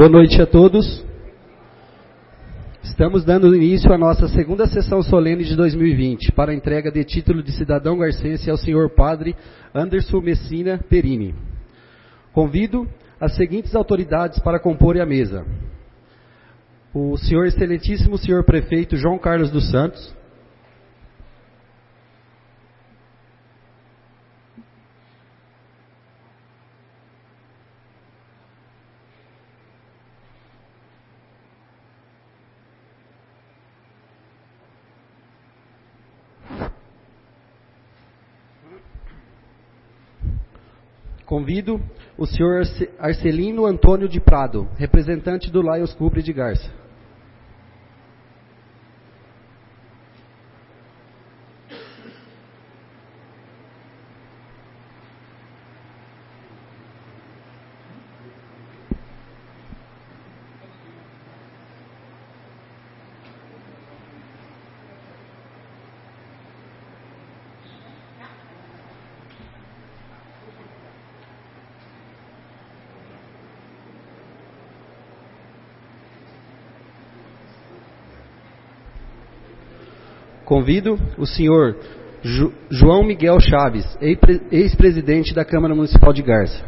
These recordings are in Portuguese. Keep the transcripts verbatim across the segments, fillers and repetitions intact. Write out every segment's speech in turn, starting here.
Boa noite a todos. Estamos dando início à nossa segunda sessão solene de dois mil e vinte, para a entrega de título de cidadão garcense ao senhor Padre Anderson Messina Perini. Convido as seguintes autoridades para comporem a mesa. O senhor excelentíssimo senhor prefeito João Carlos dos Santos. Convido o senhor Arcelino Antônio de Prado, representante do Lions Clube de Garça. Convido o senhor Ju, João Miguel Chaves, ex-presidente da Câmara Municipal de Garça.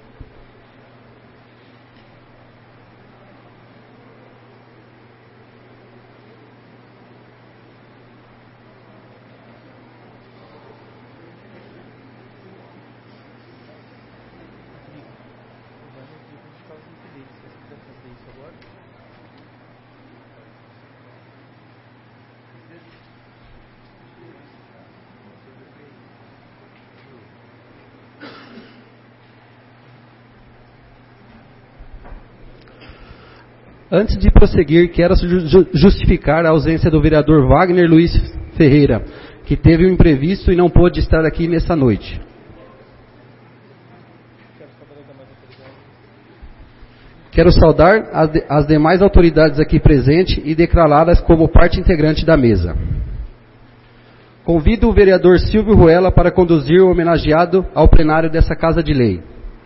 Antes de prosseguir, quero justificar a ausência do vereador Wagner Luiz Ferreira, que teve um imprevisto e não pôde estar aqui nesta noite. Quero saudar as, de, as demais autoridades aqui presentes e declará-las como parte integrante da mesa. Convido o vereador Silvio Ruela para conduzir o homenageado ao plenário dessa Casa de Lei.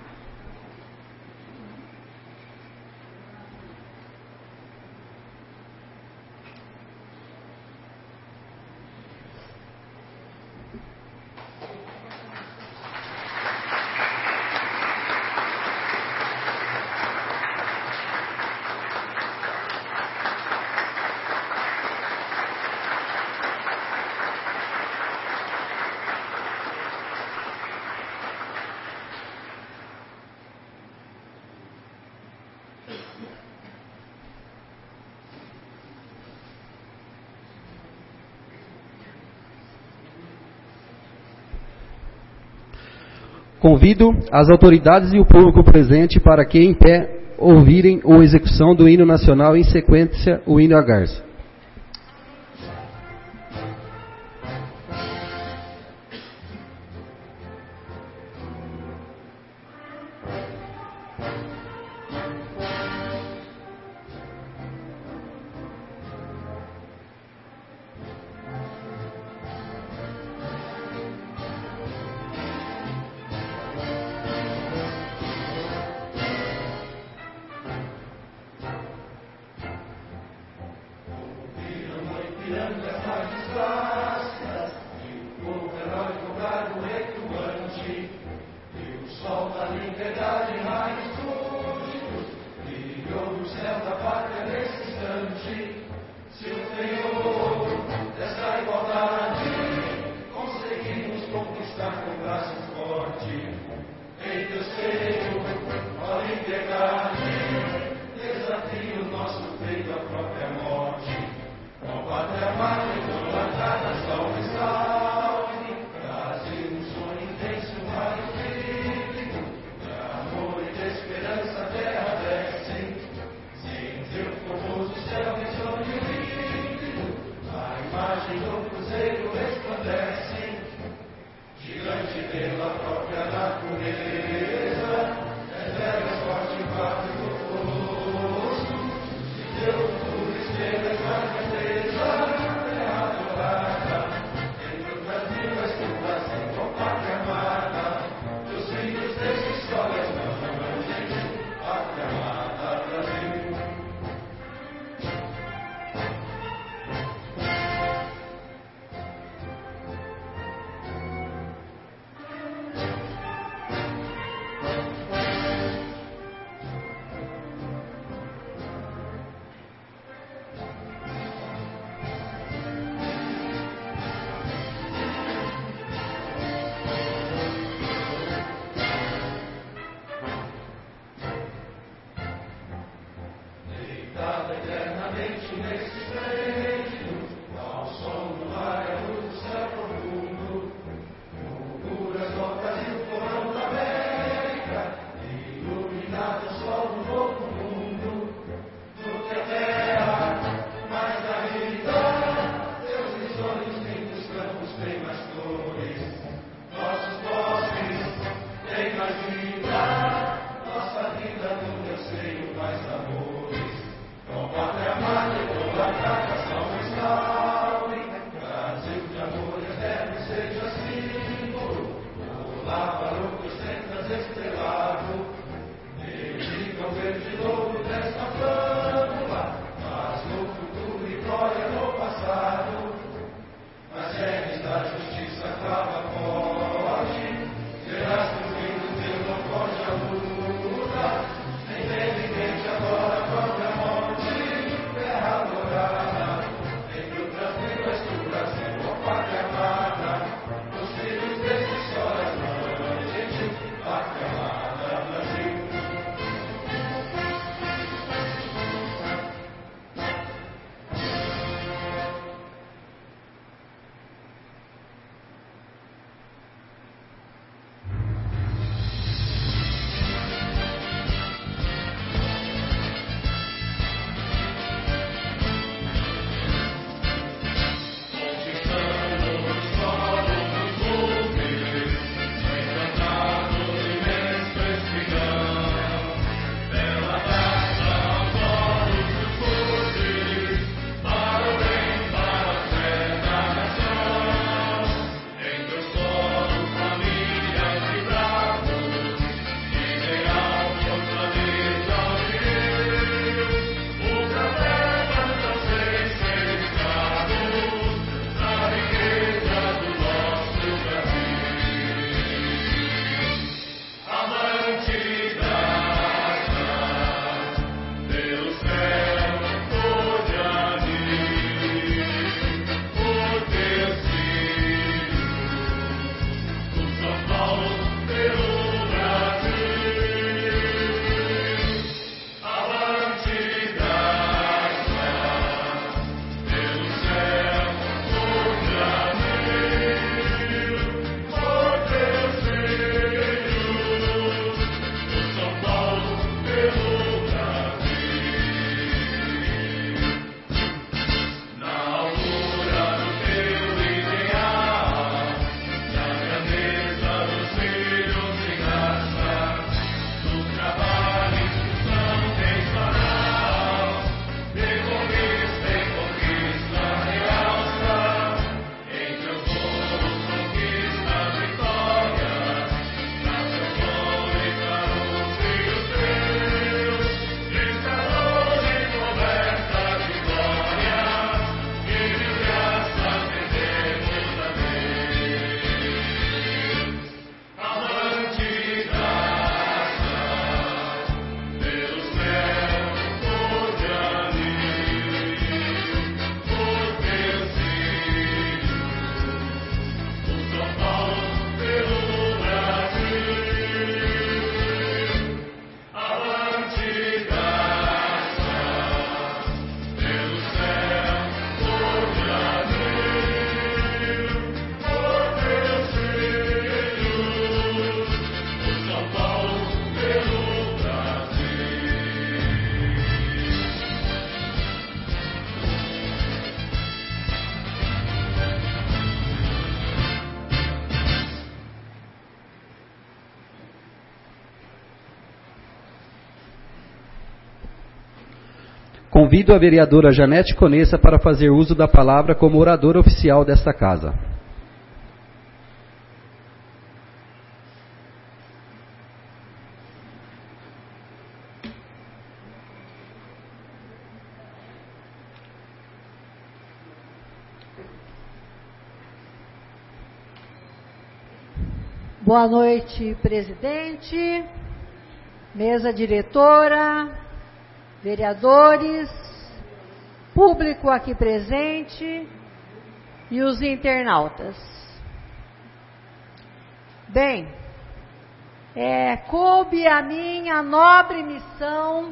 Convido as autoridades e o público presente para que em pé ouvirem a execução do hino nacional em sequência o hino à Garça. Gigante pela própria natureza, Convido a vereadora Janete Conessa para fazer uso da palavra como oradora oficial desta casa. Boa noite, presidente, mesa diretora, vereadores, público aqui presente e os internautas. Bem, é, coube a minha nobre missão,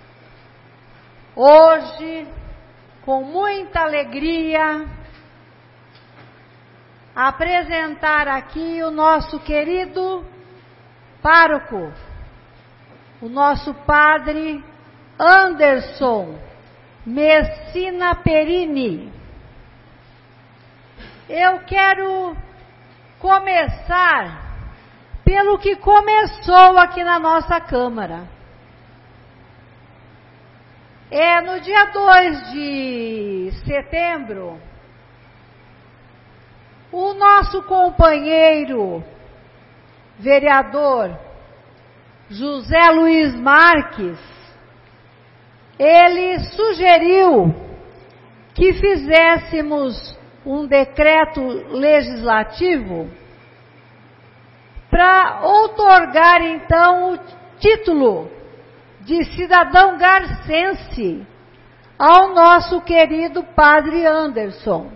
hoje, com muita alegria, apresentar aqui o nosso querido pároco, o nosso padre Anderson Messina Perini. Eu quero começar pelo que começou aqui na nossa Câmara. É no dia dois de setembro, o nosso companheiro vereador José Luiz Marques, ele sugeriu que fizéssemos um decreto legislativo para outorgar então o título de cidadão garcense ao nosso querido padre Anderson.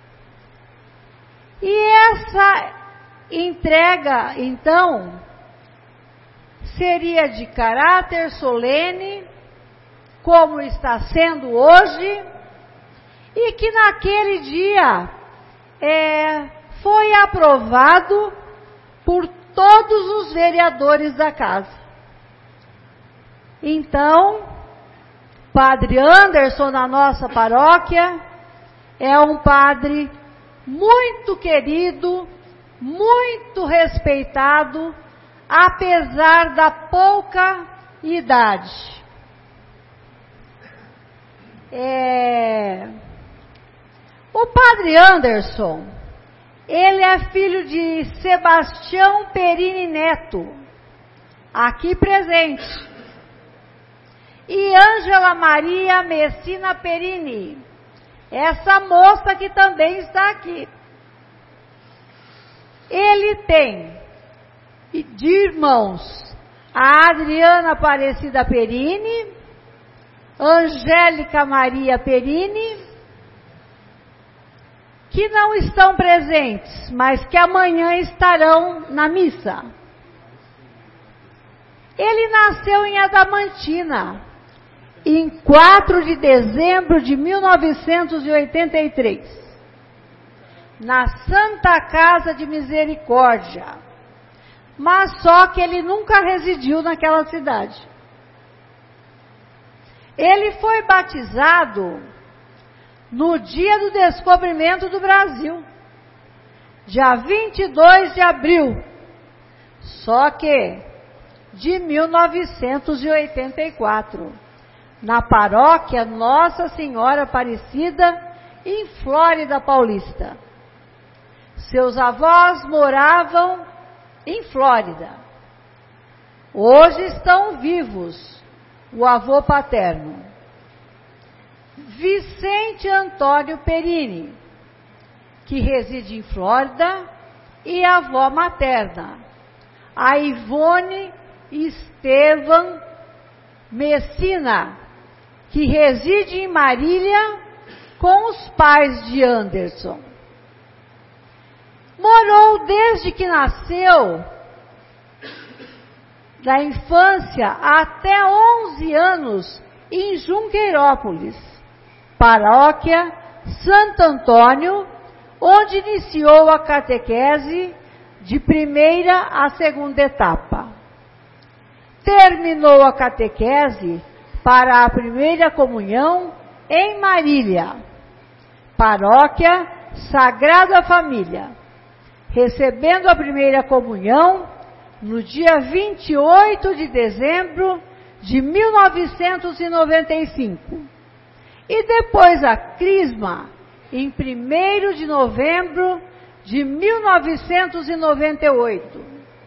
E essa entrega, então, seria de caráter solene, como está sendo hoje, e que naquele dia é, foi aprovado por todos os vereadores da casa. Então, padre Anderson, na nossa paróquia, é um padre muito querido, muito respeitado, apesar da pouca idade. É... O padre Anderson, ele é filho de Sebastião Perini Neto, aqui presente, e Ângela Maria Messina Perini, essa moça que também está aqui. Ele tem de irmãos a Adriana Aparecida Perini, Angélica Maria Perini, que não estão presentes, mas que amanhã estarão na missa. Ele nasceu em Adamantina, em quatro de dezembro de mil novecentos e oitenta e três, na Santa Casa de Misericórdia, mas só que ele nunca residiu naquela cidade. Ele foi batizado no dia do descobrimento do Brasil, dia vinte e dois de abril, só que de mil novecentos e oitenta e quatro, na paróquia Nossa Senhora Aparecida, em Flórida Paulista. Seus avós moravam em Flórida. Hoje estão vivos o avô paterno, Vicente Antônio Perini, que reside em Flórida, e a avó materna, a Ivone Estevam Messina, que reside em Marília com os pais de Anderson. Morou desde que nasceu, da infância até onze anos, em Junqueirópolis, paróquia Santo Antônio, onde iniciou a catequese de primeira a segunda etapa. Terminou a catequese para a primeira comunhão em Marília, paróquia Sagrada Família, recebendo a primeira comunhão no dia vinte e oito de dezembro de mil novecentos e noventa e cinco. e depois a Crisma, em primeiro de novembro de mil novecentos e noventa e oito.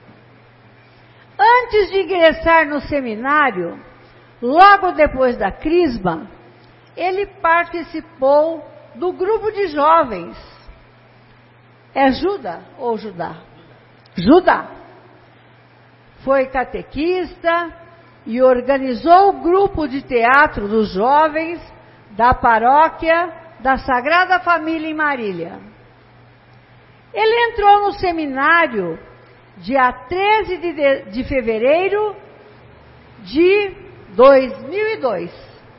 Antes de ingressar no seminário, logo depois da Crisma, ele participou do grupo de jovens. É Juda ou Judá? Judá. Foi catequista e organizou o grupo de teatro dos jovens da paróquia da Sagrada Família em Marília. Ele entrou no seminário dia treze de, de, de fevereiro de dois mil e dois,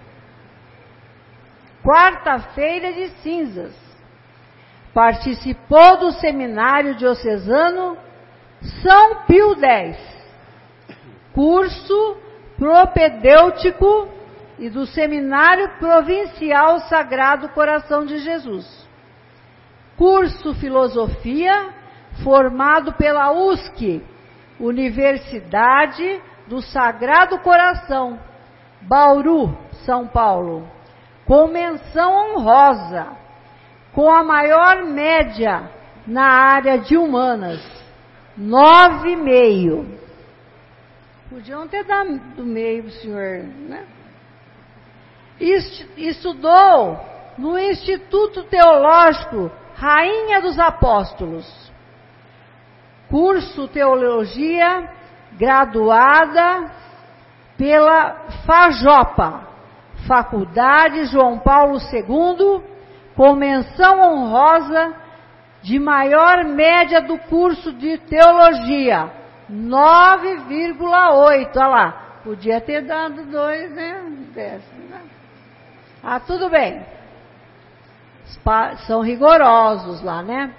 quarta-feira de cinzas. Participou do seminário diocesano São Pio X, curso propedêutico, e do seminário provincial Sagrado Coração de Jesus, curso filosofia, formado pela U S C, Universidade do Sagrado Coração, Bauru, São Paulo, com menção honrosa, com a maior média na área de humanas, nove vírgula cinco. Podiam ter dado do meio, senhor, né? Estudou no Instituto Teológico Rainha dos Apóstolos, curso Teologia, graduada pela FAJOPA, Faculdade João Paulo segundo, com menção honrosa de maior média do curso de Teologia, nove vírgula oito, olha lá, podia ter dado dois, né? Desse, né? Ah, tudo bem. São rigorosos lá, né?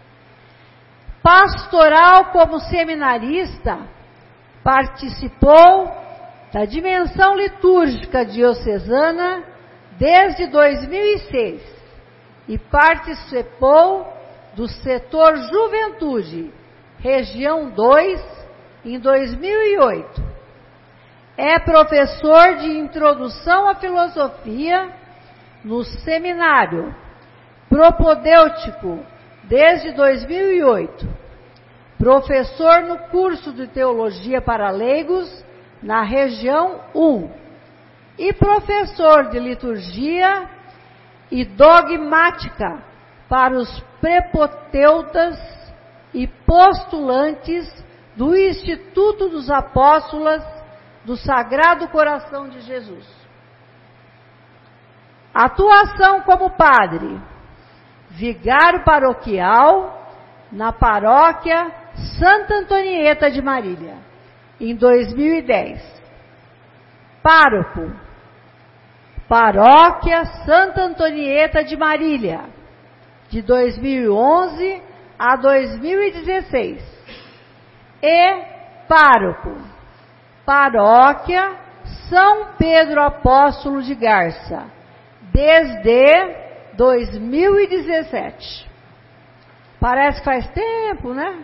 Pastoral como seminarista, participou da dimensão litúrgica diocesana desde dois mil e seis e participou do setor Juventude, região dois, em dois mil e oito. É professor de introdução à filosofia no seminário propedêutico desde dois mil e oito. Professor no curso de teologia para leigos na região um. E professor de liturgia e dogmática para os prepoteutas e postulantes do Instituto dos Apóstolos do Sagrado Coração de Jesus. Atuação como padre, vigário paroquial na paróquia Santa Antonieta de Marília, em dois mil e dez. Pároco, paróquia Santa Antonieta de Marília, de dois mil e onze a dois mil e dezesseis. E pároco, paróquia São Pedro Apóstolo de Garça, desde dois mil e dezessete. Parece que faz tempo, né?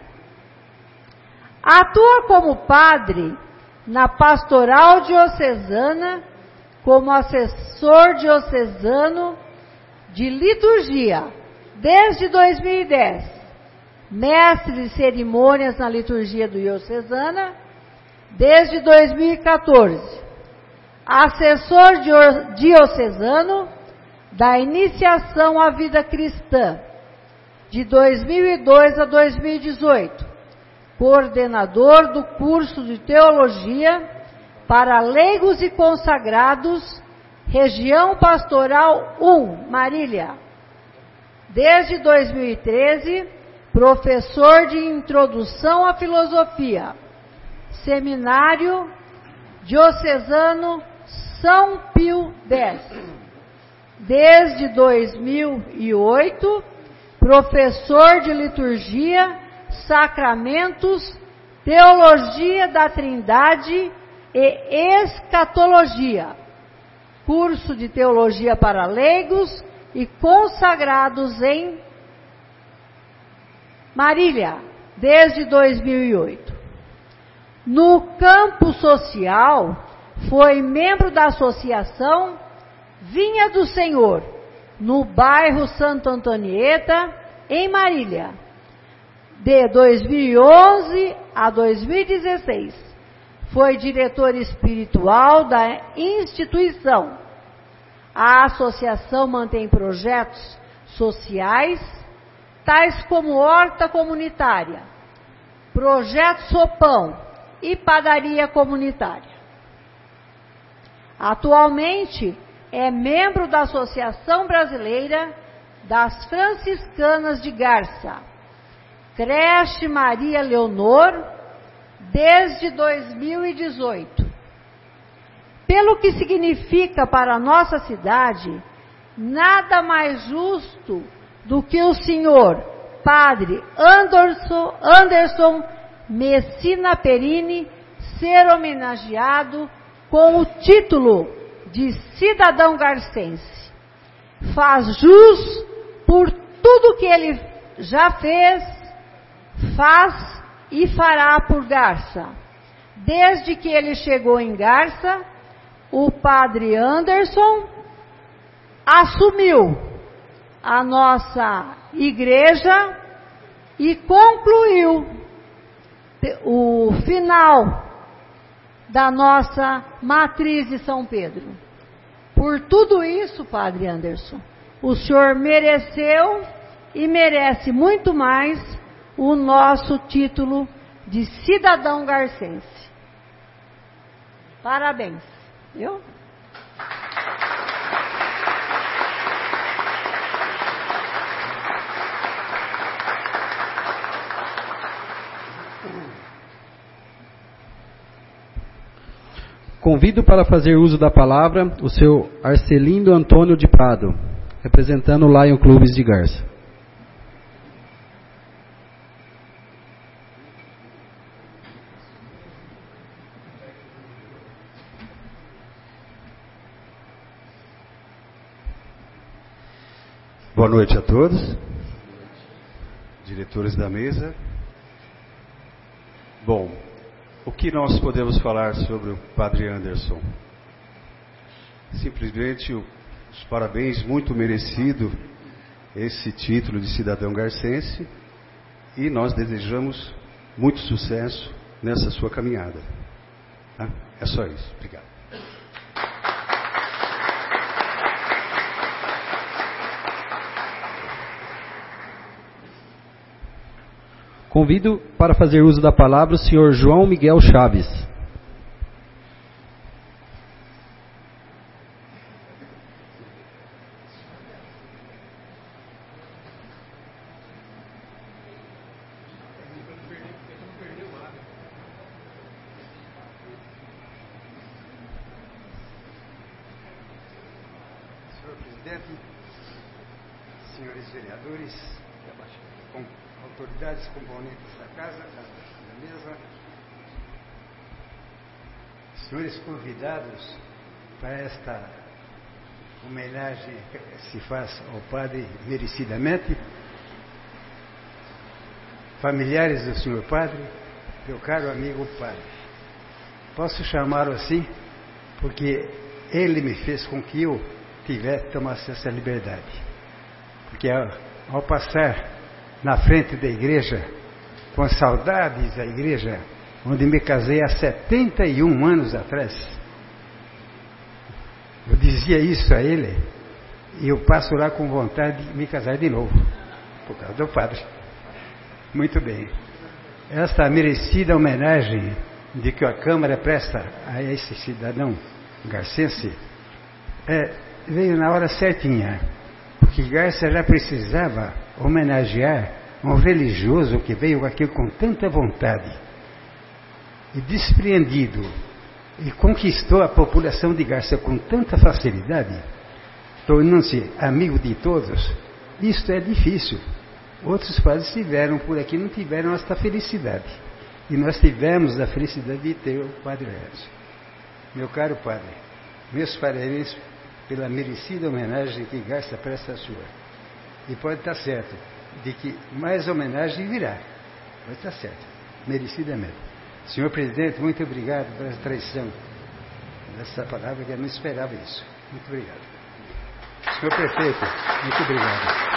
Atua como padre na pastoral diocesana, como assessor diocesano de liturgia, desde dois mil e dez. Mestre de cerimônias na liturgia do diocesana, desde dois mil e quatorze. Assessor diocesano da iniciação à vida cristã, de dois mil e dois a dois mil e dezoito. Coordenador do curso de teologia para leigos e consagrados, região pastoral um, Marília. Desde dois mil e treze, professor de introdução à filosofia, seminário diocesano São Pio X. Desde dois mil e oito, professor de liturgia, sacramentos, teologia da Trindade e escatologia, curso de teologia para leigos e consagrados em Marília, desde dois mil e oito. No campo social, foi membro da Associação Vinha do Senhor, no bairro Santo Antonieta, em Marília, de dois mil e onze a dois mil e dezesseis. Foi diretor espiritual da instituição. A associação mantém projetos sociais, tais como horta comunitária, projeto Sopão e padaria comunitária. Atualmente, é membro da Associação Brasileira das Franciscanas de Garça, Creche Maria Leonor, desde dois mil e dezoito. Pelo que significa para a nossa cidade, nada mais justo do que o senhor Padre Anderson, Anderson Messina Perini ser homenageado com o título de cidadão garcense. Faz jus por tudo que ele já fez, faz e fará por Garça. Desde que ele chegou em Garça, o Padre Anderson assumiu a nossa igreja e concluiu o final da nossa matriz de São Pedro. Por tudo isso, Padre Anderson, o senhor mereceu e merece muito mais o nosso título de cidadão garcense. Parabéns, viu? Convido para fazer uso da palavra o seu Arcelindo Antônio de Prado, representando o Lion Clubes de Garça. Boa noite a todos, diretores da mesa. Bom, o que nós podemos falar sobre o Padre Anderson? Simplesmente os parabéns, muito merecido esse título de cidadão garcense, e nós desejamos muito sucesso nessa sua caminhada. Tá? É só isso. Obrigado. Convido para fazer uso da palavra o senhor João Miguel Chaves. Senhor presidente, senhores vereadores, com autoridades componentes da casa, da, da mesa, senhores convidados para esta homenagem que se faz ao padre merecidamente, familiares do senhor padre, meu caro amigo padre. Posso chamá-lo assim porque ele me fez com que eu tivesse, tomasse essa liberdade. Porque ao, ao passar na frente da igreja, com saudades da igreja, onde me casei há setenta e um anos atrás, eu dizia isso a ele, e eu passo lá com vontade de me casar de novo, por causa do padre. Muito bem. Esta merecida homenagem de que a Câmara presta a esse cidadão garcense é, veio na hora certinha, porque Garça já precisava homenagear um religioso que veio aqui com tanta vontade e despreendido e conquistou a população de Garça com tanta facilidade, tornando-se amigo de todos. Isto é difícil. Outros padres tiveram por aqui, não tiveram esta felicidade. E nós tivemos a felicidade de ter o Padre Anderson. Meu caro padre, meus parabéns pela merecida homenagem que Garça presta a sua. E pode estar certo de que mais homenagem virá. Pode estar certo, merecidamente. Senhor presidente, muito obrigado pela traição dessa palavra, que eu não esperava isso. Muito obrigado. Senhor prefeito, muito obrigado.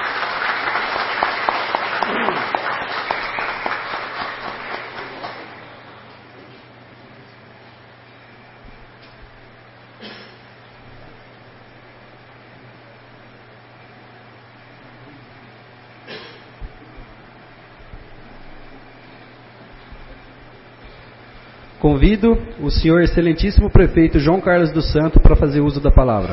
Convido o senhor excelentíssimo prefeito João Carlos dos Santos para fazer uso da palavra.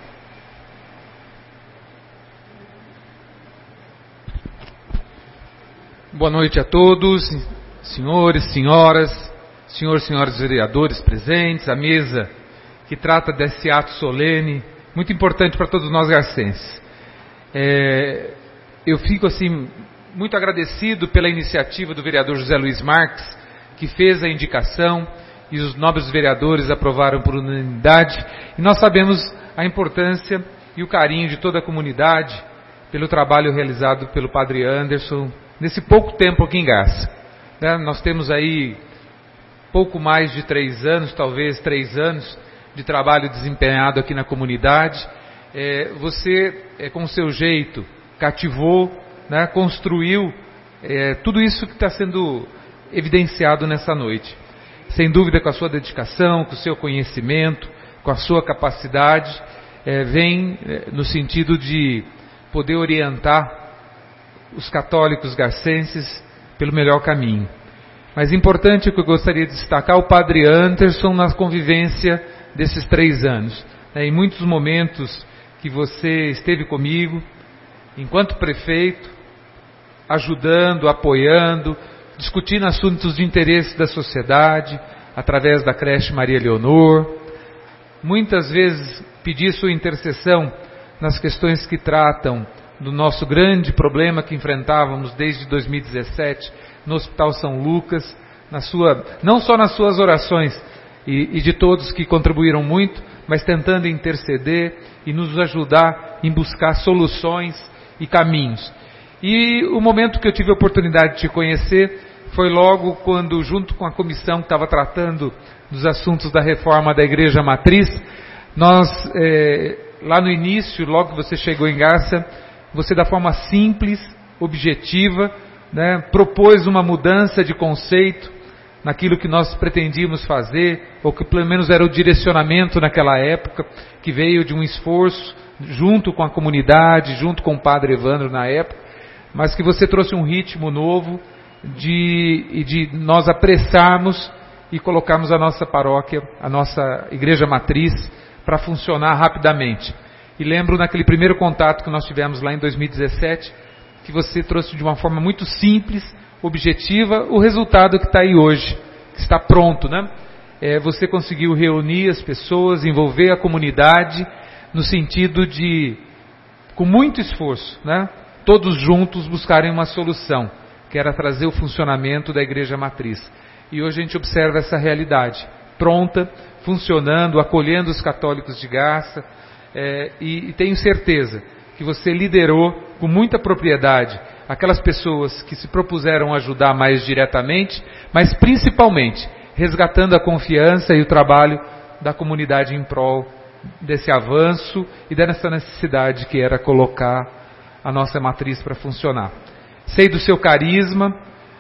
Boa noite a todos, senhores, senhoras, senhores e senhoras vereadores presentes, a mesa que trata desse ato solene, muito importante para todos nós garcenses. É, eu fico assim muito agradecido pela iniciativa do vereador José Luiz Marques, que fez a indicação e os nobres vereadores aprovaram por unanimidade. E nós sabemos a importância e o carinho de toda a comunidade pelo trabalho realizado pelo Padre Anderson nesse pouco tempo aqui em Garça. Né? Nós temos aí pouco mais de três anos, talvez três anos, de trabalho desempenhado aqui na comunidade. É, você, é, com o seu jeito, cativou, né, construiu é, tudo isso que está sendo evidenciado nessa noite. Sem dúvida, com a sua dedicação, com o seu conhecimento, com a sua capacidade, é, vem é, no sentido de poder orientar os católicos garcenses pelo melhor caminho. Mas importante o que eu gostaria de destacar, o Padre Anderson na convivência desses três anos. É, em muitos momentos que você esteve comigo, enquanto prefeito, ajudando, apoiando, discutindo assuntos de interesse da sociedade, através da creche Maria Leonor. Muitas vezes pedi sua intercessão nas questões que tratam do nosso grande problema que enfrentávamos desde dois mil e dezessete no Hospital São Lucas, na sua, não só nas suas orações e, e de todos que contribuíram muito, mas tentando interceder e nos ajudar em buscar soluções e caminhos. E o momento que eu tive a oportunidade de te conhecer foi logo quando, junto com a comissão que estava tratando dos assuntos da reforma da Igreja Matriz, nós, é, lá no início, logo que você chegou em Garça, você, da forma simples, objetiva, né, propôs uma mudança de conceito naquilo que nós pretendíamos fazer, ou que pelo menos era o direcionamento naquela época, que veio de um esforço junto com a comunidade, junto com o Padre Evandro na época, mas que você trouxe um ritmo novo, de, de nós apressarmos e colocarmos a nossa paróquia, a nossa igreja matriz, para funcionar rapidamente. E lembro naquele primeiro contato que nós tivemos lá em dois mil e dezessete, que você trouxe de uma forma muito simples, objetiva, o resultado que está aí hoje, que está pronto, né? É, você conseguiu reunir as pessoas, envolver a comunidade, no sentido de, com muito esforço, né, todos juntos buscarem uma solução, que era trazer o funcionamento da Igreja Matriz. E hoje a gente observa essa realidade, pronta, funcionando, acolhendo os católicos de Garça, é, e, e tenho certeza que você liderou com muita propriedade aquelas pessoas que se propuseram ajudar mais diretamente, mas principalmente resgatando a confiança e o trabalho da comunidade em prol desse avanço e dessa necessidade que era colocar a nossa matriz para funcionar. Sei do seu carisma,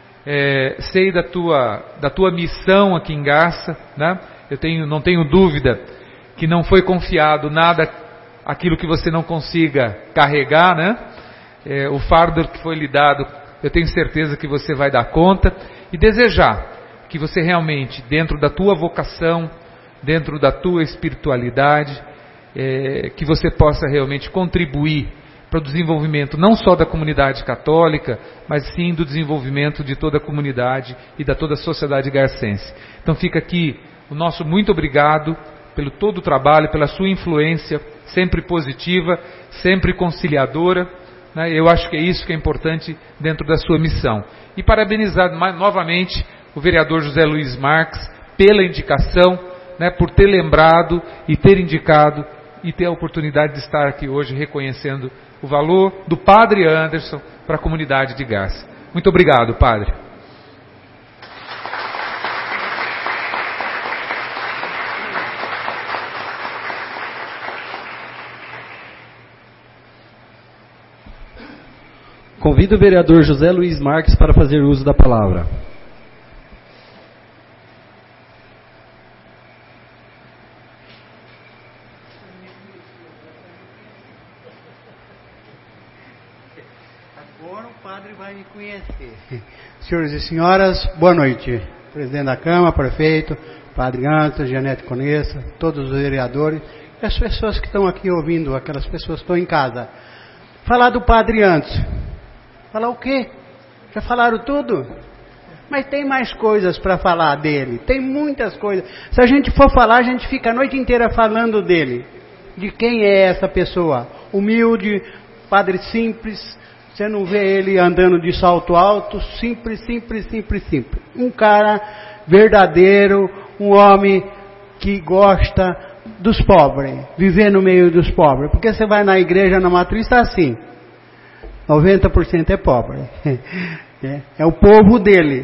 é, sei da tua, da tua missão aqui em Garça, né? Eu tenho, não tenho dúvida que não foi confiado nada aquilo que você não consiga carregar, né? É, o fardo que foi lhe dado, eu tenho certeza que você vai dar conta, e desejar que você realmente, dentro da tua vocação, dentro da tua espiritualidade, é, que você possa realmente contribuir para o desenvolvimento não só da comunidade católica, mas sim do desenvolvimento de toda a comunidade e da toda a sociedade garcense. Então fica aqui o nosso muito obrigado pelo todo o trabalho, pela sua influência sempre positiva, sempre conciliadora, né? Eu acho que é isso que é importante dentro da sua missão. E parabenizar mais, novamente o vereador José Luiz Marques pela indicação, né, por ter lembrado e ter indicado e ter a oportunidade de estar aqui hoje reconhecendo o valor do Padre Anderson para a comunidade de Garça. Muito obrigado, Padre. Convido o vereador José Luiz Marques para fazer uso da palavra. Agora o padre vai me conhecer. Senhores e senhoras, boa noite. Presidente da Câmara, prefeito, padre Antos, Janete Conessa, todos os vereadores, e as pessoas que estão aqui ouvindo, aquelas pessoas que estão em casa. Falar do padre Antos. Falar o quê? Já falaram tudo? Mas tem mais coisas para falar dele. Tem muitas coisas. Se a gente for falar, a gente fica a noite inteira falando dele. De quem é essa pessoa? Humilde, padre simples. Você não vê ele andando de salto alto. Simples, simples, simples, simples. Um cara verdadeiro, um homem que gosta dos pobres. Viver no meio dos pobres. Porque você vai na igreja, na matriz, está assim. noventa por cento é pobre. É, é o povo dele.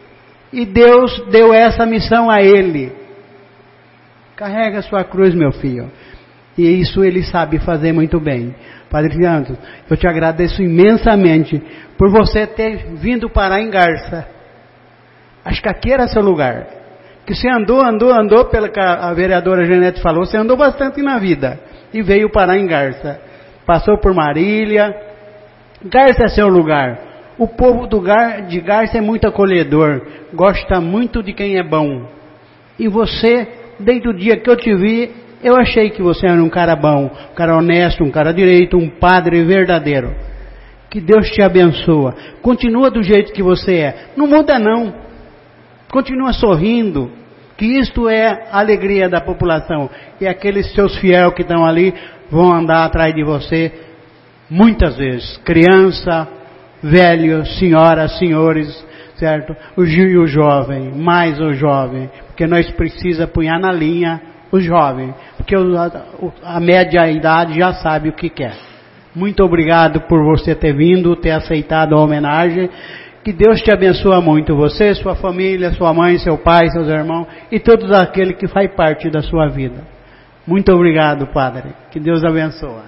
E Deus deu essa missão a ele. Carrega a sua cruz, meu filho. E isso ele sabe fazer muito bem. Padre Santos, eu te agradeço imensamente por você ter vindo parar em Garça. Acho que aqui era seu lugar. Que você andou, andou, andou, pela que a vereadora Janete falou, você andou bastante na vida. E veio parar em Garça. Passou por Marília. Garça é seu lugar. O povo do Gar, de Garça é muito acolhedor. Gosta muito de quem é bom. E você, desde o dia que eu te vi, eu achei que você era um cara bom, um cara honesto, um cara direito, um padre verdadeiro. Que Deus te abençoe. Continua do jeito que você é. Não muda não. Continua sorrindo. Que isto é a alegria da população. E aqueles seus fiéis que estão ali vão andar atrás de você muitas vezes. Criança, velho, senhoras, senhores, certo? O, o jovem, mais o jovem. Porque nós precisamos punhar na linha o jovem. Porque o, a, a média idade já sabe o que quer. Muito obrigado por você ter vindo, ter aceitado a homenagem. Que Deus te abençoe muito. Você, sua família, sua mãe, seu pai, seus irmãos e todos aqueles que fazem parte da sua vida. Muito obrigado, Padre. Que Deus abençoe.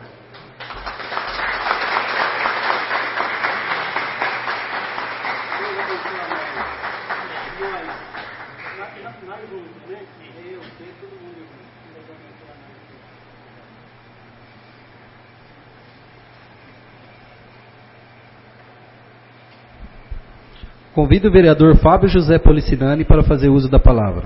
Convido o vereador Fábio José Policinani para fazer uso da palavra.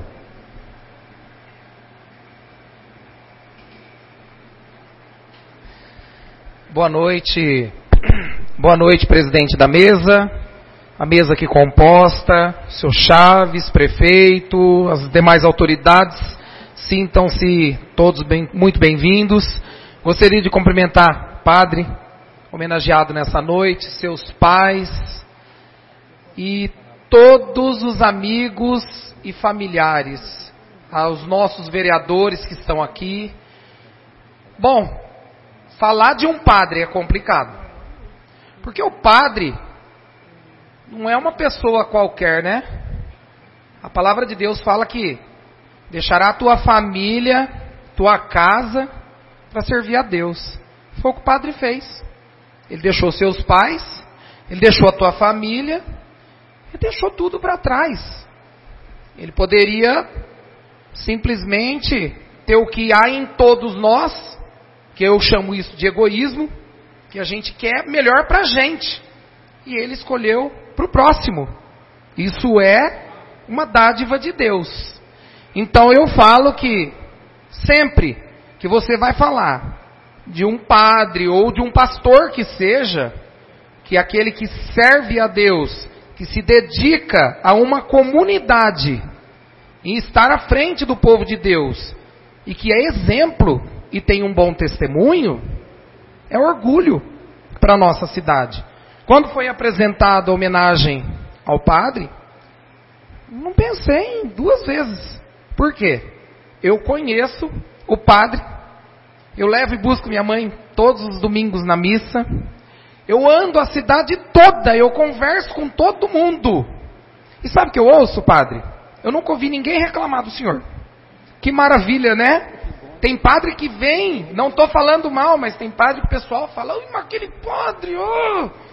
Boa noite, boa noite, presidente da mesa, a mesa aqui composta, seu Chaves, prefeito, as demais autoridades, sintam-se todos bem, muito bem-vindos. Gostaria de cumprimentar padre, homenageado nessa noite, seus pais e todos os amigos e familiares, aos nossos vereadores que estão aqui. Bom, falar de um padre é complicado, porque o padre não é uma pessoa qualquer, né? A palavra de Deus fala que deixará a tua família, tua casa, para servir a Deus. Foi o que o padre fez. Ele deixou seus pais, ele deixou a tua família, ele deixou tudo para trás. Ele poderia simplesmente ter o que há em todos nós, que eu chamo isso de egoísmo, que a gente quer melhor para a gente. E ele escolheu para o próximo. Isso é uma dádiva de Deus. Então eu falo que sempre que você vai falar de um padre ou de um pastor que seja, que é aquele que serve a Deus, que se dedica a uma comunidade em estar à frente do povo de Deus e que é exemplo e tem um bom testemunho, é orgulho para a nossa cidade. Quando foi apresentada a homenagem ao padre, não pensei em duas vezes. Por quê? Eu conheço o padre, eu levo e busco minha mãe todos os domingos na missa, eu ando a cidade toda, eu converso com todo mundo. E sabe o que eu ouço, padre? Eu nunca ouvi ninguém reclamar do senhor. Que maravilha, né? Tem padre que vem, não estou falando mal, mas tem padre que o pessoal fala, mas aquele padre, oh!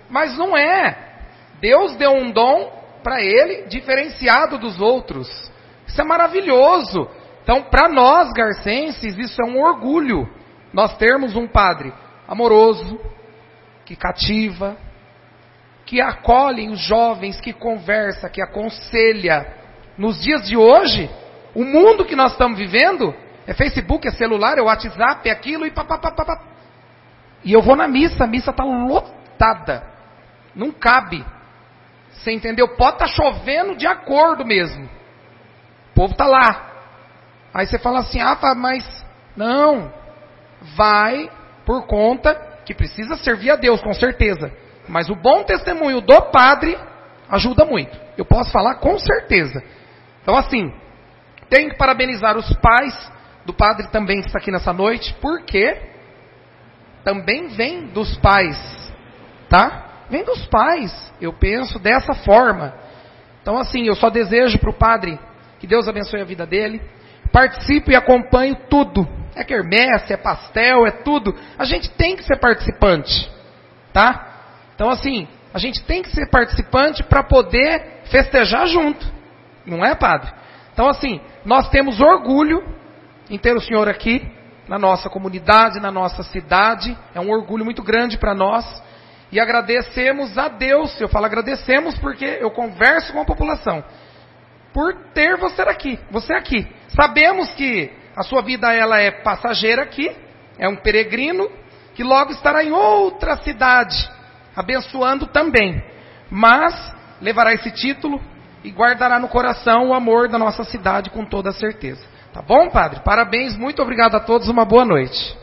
Mas não é. Deus deu um dom para ele diferenciado dos outros. Isso é maravilhoso. Então, para nós garcenses, isso é um orgulho. Nós termos um padre amoroso, que cativa, que acolhe os jovens, que conversa, que aconselha. Nos dias de hoje, o mundo que nós estamos vivendo é Facebook, é celular, é WhatsApp, é aquilo e papapá. E eu vou na missa, a missa está lotada. Não cabe. Você entendeu? Pode estar chovendo de acordo mesmo. O povo está lá. Aí você fala assim, ah, mas não. Vai por conta que precisa servir a Deus, com certeza. Mas o bom testemunho do padre ajuda muito. Eu posso falar com certeza. Então assim, tenho que parabenizar os pais do padre também que está aqui nessa noite, porque também vem dos pais, tá? Vem dos pais, eu penso dessa forma. Então assim, eu só desejo para o padre que Deus abençoe a vida dele. Participo e acompanho tudo. É quermesse, é pastel, é tudo. A gente tem que ser participante, tá? Então assim, a gente tem que ser participante para poder festejar junto. Não é, padre? Então assim, nós temos orgulho em ter o senhor aqui, na nossa comunidade, na nossa cidade. É um orgulho muito grande para nós. E agradecemos a Deus. Eu falo agradecemos porque eu converso com a população. Por ter você aqui, você aqui. Sabemos que a sua vida ela é passageira aqui, é um peregrino, que logo estará em outra cidade, abençoando também. Mas levará esse título e guardará no coração o amor da nossa cidade com toda certeza. Tá bom, padre? Parabéns, muito obrigado a todos, uma boa noite.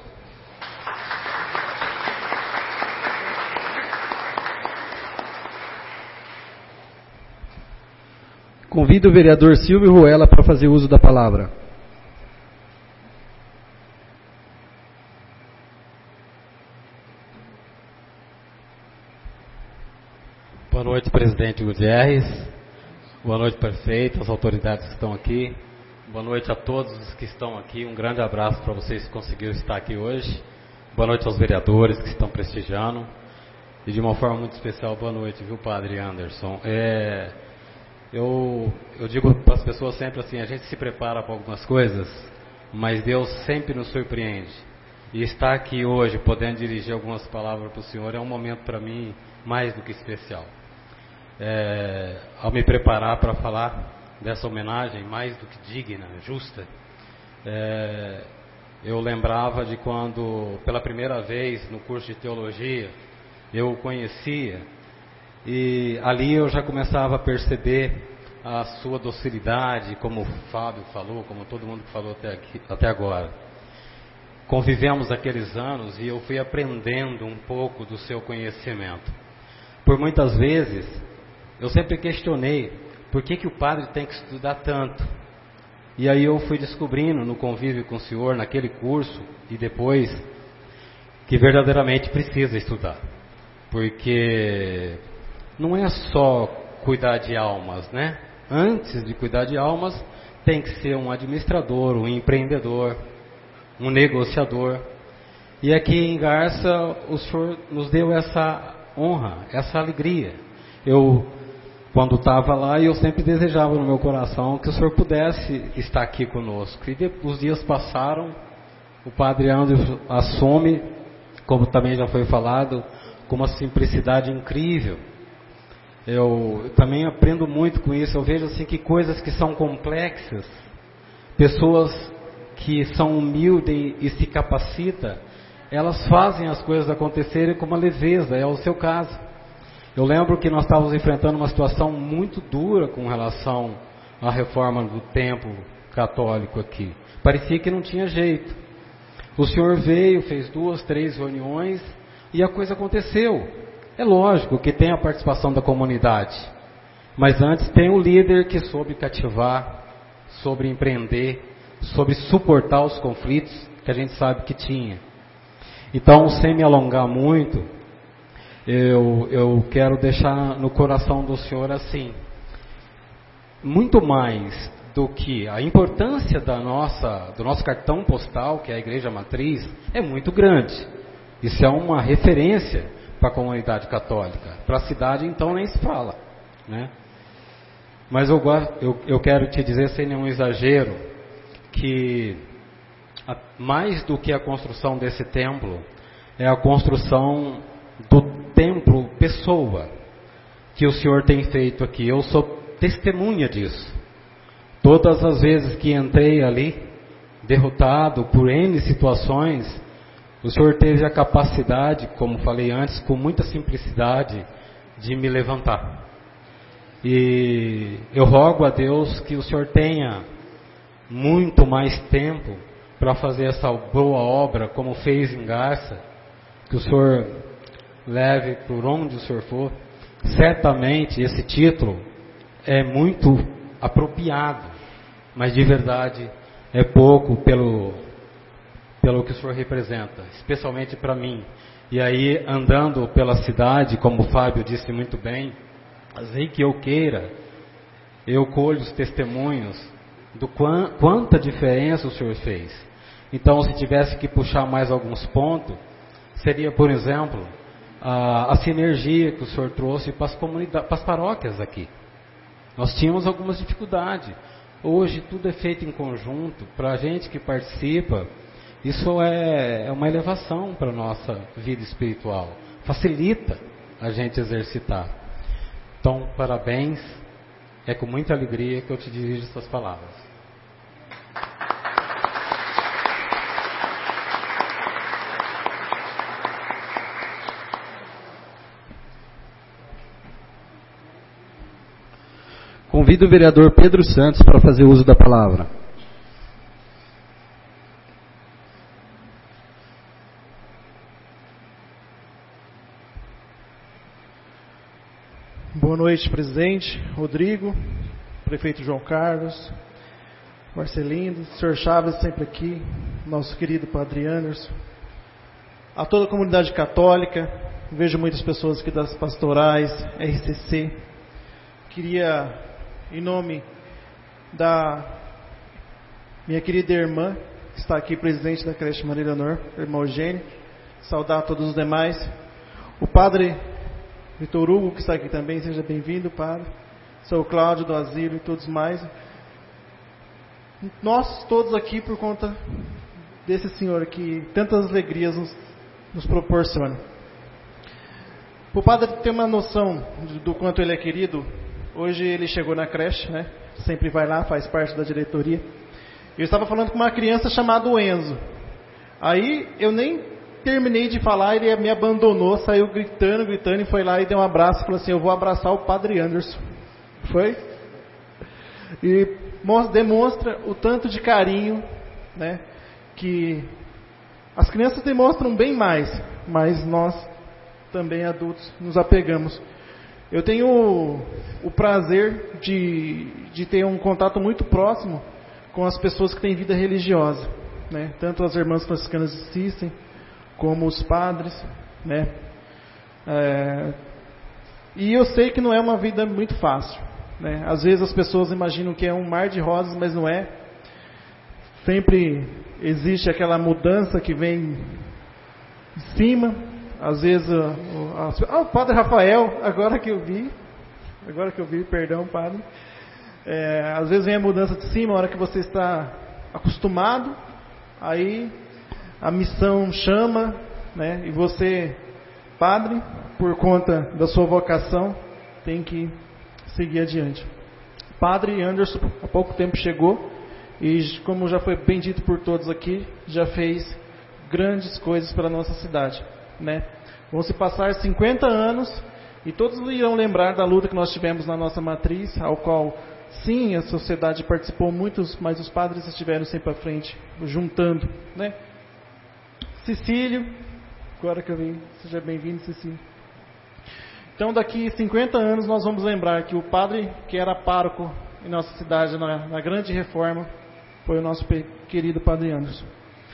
Convido o vereador Silvio Ruela para fazer uso da palavra. Boa noite, presidente Gutierrez. Boa noite, prefeito, as autoridades que estão aqui. Boa noite a todos os que estão aqui. Um grande abraço para vocês que conseguiram estar aqui hoje. Boa noite aos vereadores que estão prestigiando. E de uma forma muito especial, boa noite, viu, padre Anderson? É... Eu, eu digo para as pessoas sempre assim, a gente se prepara para algumas coisas, mas Deus sempre nos surpreende. E estar aqui hoje, podendo dirigir algumas palavras para o senhor, é um momento para mim mais do que especial. É, ao me preparar para falar dessa homenagem mais do que digna, justa, é, eu lembrava de quando, pela primeira vez no curso de teologia, eu o conhecia. E ali eu já começava a perceber a sua docilidade, como o Fábio falou, como todo mundo falou até, aqui, até agora. Convivemos aqueles anos e eu fui aprendendo um pouco do seu conhecimento. Por muitas vezes, eu sempre questionei por que, que o padre tem que estudar tanto. E aí eu fui descobrindo no convívio com o senhor, naquele curso, e depois, que verdadeiramente precisa estudar. Porque não é só cuidar de almas, né? Antes de cuidar de almas, tem que ser um administrador, um empreendedor, um negociador. E aqui em Garça, o senhor nos deu essa honra, essa alegria. Eu, quando estava lá, eu sempre desejava no meu coração que o senhor pudesse estar aqui conosco. E depois, os dias passaram, o padre Anderson assume, como também já foi falado, com uma simplicidade incrível. Eu também aprendo muito com isso. Eu vejo assim que coisas que são complexas, pessoas que são humildes e se capacitam, elas fazem as coisas acontecerem com uma leveza. É o seu caso. Eu lembro que nós estávamos enfrentando uma situação muito dura com relação à reforma do templo católico aqui. Parecia que não tinha jeito. O senhor veio, fez duas, três reuniões e a coisa aconteceu. É lógico que tem a participação da comunidade, mas antes tem o líder que soube cativar, soube empreender, soube suportar os conflitos que a gente sabe que tinha. Então, sem me alongar muito, eu, eu quero deixar no coração do senhor assim, muito mais do que a importância da nossa, do nosso cartão postal, que é a Igreja Matriz, é muito grande. Isso é uma referência para a comunidade católica. Para a cidade, então, nem se fala, né? Mas eu, eu, eu quero te dizer, sem nenhum exagero, que a, mais do que a construção desse templo, é a construção do templo pessoa que o Senhor tem feito aqui. Eu sou testemunha disso. Todas as vezes que entrei ali, derrotado por N situações, o Senhor teve a capacidade, como falei antes, com muita simplicidade, de me levantar. E eu rogo a Deus que o Senhor tenha muito mais tempo para fazer essa boa obra, como fez em Garça, que o Senhor leve por onde o Senhor for. Certamente esse título é muito apropriado, mas de verdade é pouco pelo, pelo que o Senhor representa, especialmente para mim. E aí, andando pela cidade, como o Fábio disse muito bem, assim que eu queira, eu colho os testemunhos do quant, quanta diferença o Senhor fez. Então, se tivesse que puxar mais alguns pontos, seria, por exemplo, a, a sinergia que o Senhor trouxe para as comunidades, para as paróquias aqui. Nós tínhamos algumas dificuldades. Hoje tudo é feito em conjunto. Para a gente que participa, isso é, é uma elevação para a nossa vida espiritual. Facilita a gente exercitar. Então, parabéns. É com muita alegria que eu te dirijo essas palavras. Convido o vereador Pedro Santos para fazer uso da palavra. Boa noite, presidente Rodrigo, prefeito João Carlos, Marcelino, senhor Chaves sempre aqui, nosso querido padre Anderson, a toda a comunidade católica, vejo muitas pessoas aqui das pastorais, R C C. Queria, em nome da minha querida irmã, que está aqui, presidente da creche Maria Leonor, irmã Eugênia, saudar todos os demais. O padre Vitor Hugo, que está aqui também, seja bem-vindo, padre. Sou Cláudio do Asilo e todos mais. Nós todos aqui por conta desse senhor que tantas alegrias nos, nos proporciona. O padre ter uma noção do quanto ele é querido. Hoje ele chegou na creche, né? Sempre vai lá, faz parte da diretoria. Eu estava falando com uma criança chamada Enzo. Aí eu nem terminei de falar, ele me abandonou, saiu gritando, gritando e foi lá e deu um abraço e falou assim: eu vou abraçar o padre Anderson. Foi? E demonstra o tanto de carinho, né, que as crianças demonstram bem mais, mas nós também adultos nos apegamos. Eu tenho o, o prazer de, de ter um contato muito próximo com as pessoas que têm vida religiosa, né? Tanto as irmãs franciscanas assistem, como os padres, né? É, e eu sei que não é uma vida muito fácil, né? Às vezes as pessoas imaginam que é um mar de rosas, mas não é. Sempre existe aquela mudança que vem de cima. Às vezes, ah, o padre Rafael, agora que eu vi, agora que eu vi, perdão, padre. É, às vezes vem a mudança de cima, a hora que você está acostumado, aí a missão chama, né? E você, padre, por conta da sua vocação, tem que seguir adiante. Padre Anderson, há pouco tempo chegou e, como já foi bem dito por todos aqui, já fez grandes coisas para a nossa cidade, né? Vão se passar cinquenta anos e todos irão lembrar da luta que nós tivemos na nossa matriz, ao qual, sim, a sociedade participou muito, mas os padres estiveram sempre à frente, juntando, né? Cecílio, agora que eu vim, seja bem-vindo, Cecílio. Então, daqui cinquenta anos, nós vamos lembrar que o padre que era pároco em nossa cidade, na, na grande reforma, foi o nosso querido padre Anderson.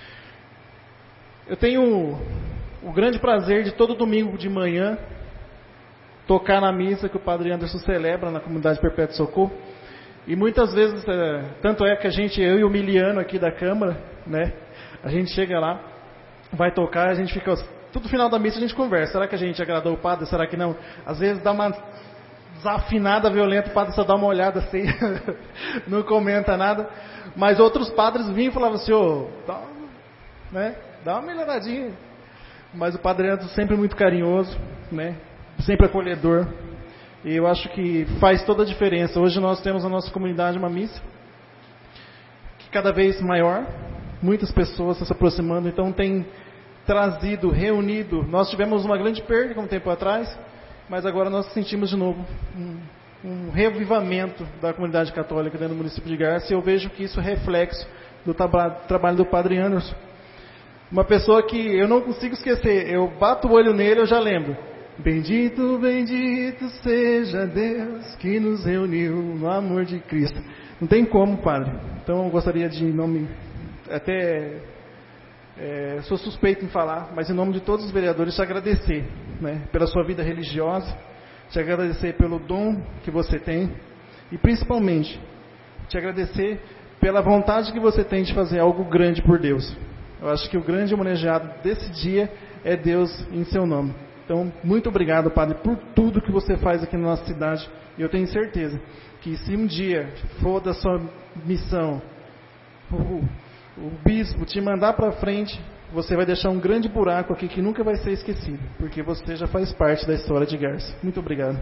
Eu tenho o, o grande prazer de todo domingo de manhã tocar na missa que o padre Anderson celebra na comunidade Perpétuo Socorro. E muitas vezes, é, tanto é que a gente, eu e o Miliano aqui da Câmara, né, a gente chega lá, vai tocar, a gente fica todo final da missa a gente conversa. Será que a gente agradou o padre? Será que não? Às vezes dá uma desafinada violenta, o padre só dá uma olhada assim, não comenta nada. Mas outros padres vinham e falavam assim, ô, dá, né, dá uma melhoradinha. Mas o padre Anderson sempre muito carinhoso, né, sempre acolhedor. E eu acho que faz toda a diferença. Hoje nós temos na nossa comunidade uma missa que cada vez maior, muitas pessoas se aproximando, então tem trazido, reunido. Nós tivemos uma grande perda um tempo atrás, mas agora nós sentimos de novo um, um revivamento da comunidade católica dentro do município de Garça, e eu vejo que isso é reflexo do traba- trabalho do padre Anderson. Uma pessoa que eu não consigo esquecer, eu bato o olho nele, eu já lembro. Bendito, bendito seja Deus que nos reuniu no amor de Cristo. Não tem como, padre. Então eu gostaria de, em nome, até é, sou suspeito em falar, mas em nome de todos os vereadores, te agradecer, né, pela sua vida religiosa, te agradecer pelo dom que você tem e principalmente te agradecer pela vontade que você tem de fazer algo grande por Deus. Eu acho que o grande homenageado desse dia é Deus em seu nome. Então, muito obrigado, padre, por tudo que você faz aqui na nossa cidade. E eu tenho certeza que se um dia for da sua missão, o, o bispo te mandar para frente, você vai deixar um grande buraco aqui que nunca vai ser esquecido, porque você já faz parte da história de Garça. Muito obrigado.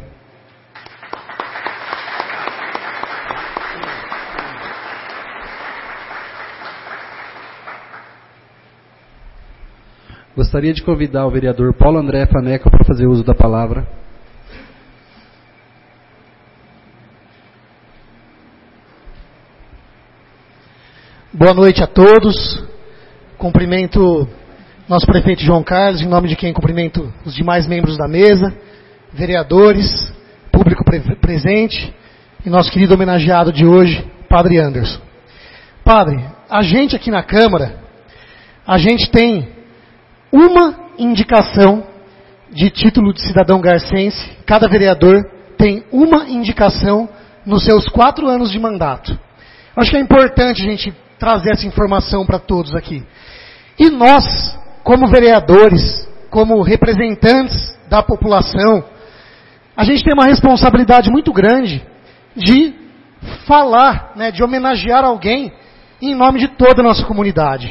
Gostaria de convidar o vereador Paulo André Faneca para fazer uso da palavra. Boa noite a todos. Cumprimento nosso prefeito João Carlos, em nome de quem cumprimento os demais membros da mesa, vereadores, público pre- presente e nosso querido homenageado de hoje, Padre Anderson. Padre, a gente aqui na Câmara, a gente tem uma indicação de título de cidadão garcense. Cada vereador tem uma indicação nos seus quatro anos de mandato. Acho que é importante a gente trazer essa informação para todos aqui. E nós, como vereadores, como representantes da população, a gente tem uma responsabilidade muito grande de falar, né, de homenagear alguém em nome de toda a nossa comunidade.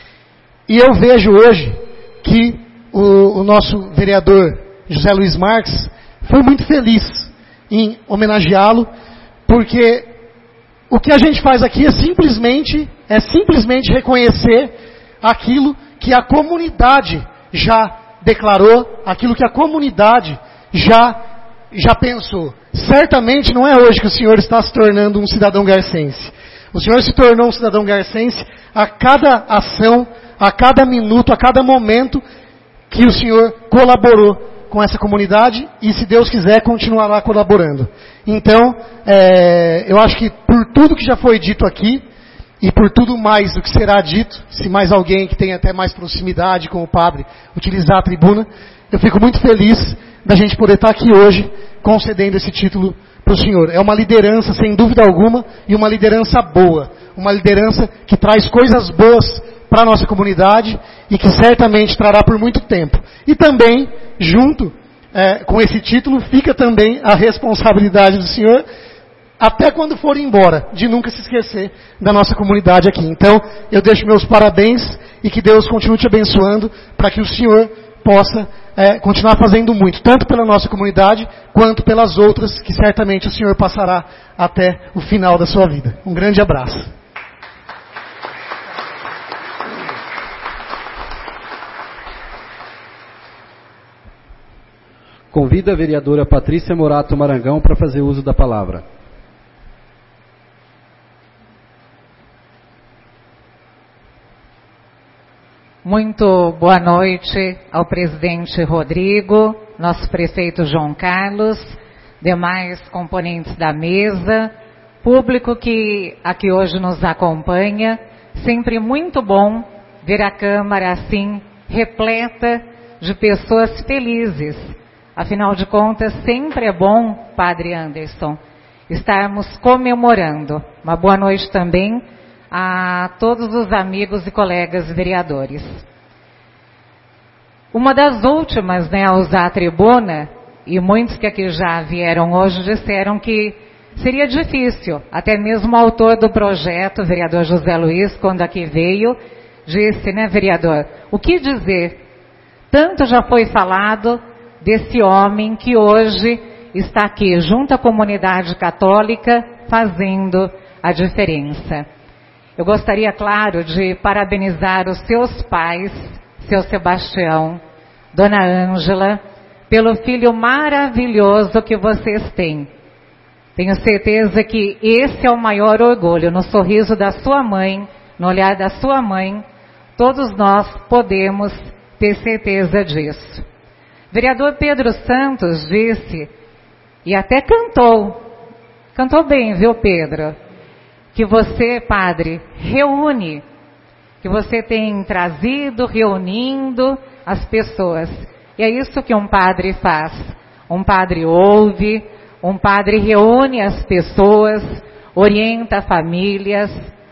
E eu vejo hoje que o, o nosso vereador José Luiz Marques foi muito feliz em homenageá-lo, porque o que a gente faz aqui é simplesmente, é simplesmente reconhecer aquilo que a comunidade já declarou, aquilo que a comunidade já, já pensou. Certamente não é hoje que o senhor está se tornando um cidadão garcense. O senhor se tornou um cidadão garcense a cada ação, a cada minuto, a cada momento que o senhor colaborou com essa comunidade e, se Deus quiser, continuará colaborando. Então, é, eu acho que por tudo que já foi dito aqui e por tudo mais do que será dito, se mais alguém que tem até mais proximidade com o padre utilizar a tribuna, eu fico muito feliz da gente poder estar aqui hoje concedendo esse título para o senhor. É uma liderança, sem dúvida alguma, e uma liderança boa. Uma liderança que traz coisas boas para a nossa comunidade e que certamente trará por muito tempo. E também, junto é, com esse título, fica também a responsabilidade do senhor, até quando for embora, de nunca se esquecer da nossa comunidade aqui. Então, eu deixo meus parabéns e que Deus continue te abençoando para que o senhor possa é, continuar fazendo muito, tanto pela nossa comunidade, quanto pelas outras que certamente o senhor passará até o final da sua vida. Um grande abraço. Convido a vereadora Patrícia Morato Marangão para fazer uso da palavra. Muito boa noite ao presidente Rodrigo, nosso prefeito João Carlos, demais componentes da mesa, público que aqui hoje nos acompanha. Sempre muito bom ver a Câmara assim, repleta de pessoas felizes. Afinal de contas, sempre é bom, Padre Anderson, estarmos comemorando. Uma boa noite também a todos os amigos e colegas vereadores. uma das últimas, né, a usar a tribuna, e muitos que aqui já vieram hoje disseram que seria difícil, até mesmo o autor do projeto, o vereador José Luiz, quando aqui veio, disse, né, vereador, o que dizer? Tanto já foi falado desse homem que hoje está aqui, junto à comunidade católica, fazendo a diferença. Eu gostaria, claro, de parabenizar os seus pais, seu Sebastião, Dona Ângela, pelo filho maravilhoso que vocês têm. Tenho certeza que esse é o maior orgulho, no sorriso da sua mãe, no olhar da sua mãe, todos nós podemos ter certeza disso. Vereador Pedro Santos disse, e até cantou, cantou bem, viu, Pedro? Que você, padre, reúne, que você tem trazido, reunindo as pessoas. E é isso que um padre faz. Um padre ouve, um padre reúne as pessoas, orienta famílias,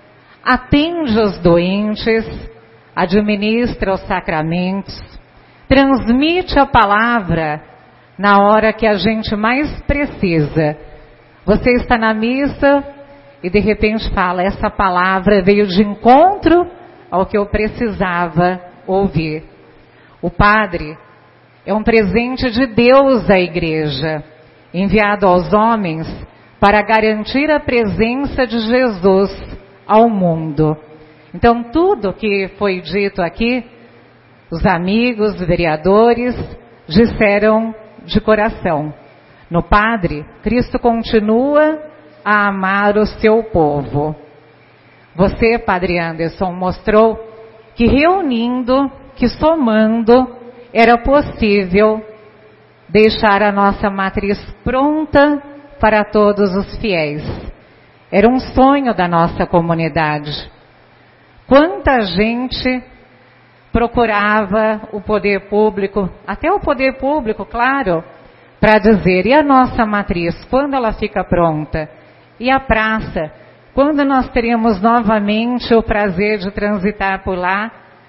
atende os doentes, administra os sacramentos, transmite a palavra na hora que a gente mais precisa. Você está na missa e de repente fala, essa palavra veio de encontro ao que eu precisava ouvir. O padre é um presente de Deus à igreja, enviado aos homens para garantir a presença de Jesus ao mundo. Então, tudo que foi dito aqui, os amigos, vereadores, disseram de coração. No padre, Cristo continua a amar o seu povo. Você, padre Anderson, mostrou que reunindo, que somando, era possível deixar a nossa matriz pronta para todos os fiéis. Era um sonho da nossa comunidade. Quanta gente procurava o poder público, até o poder público, claro, para dizer, e a nossa matriz, quando ela fica pronta? E a praça, quando nós teremos novamente o prazer de transitar por lá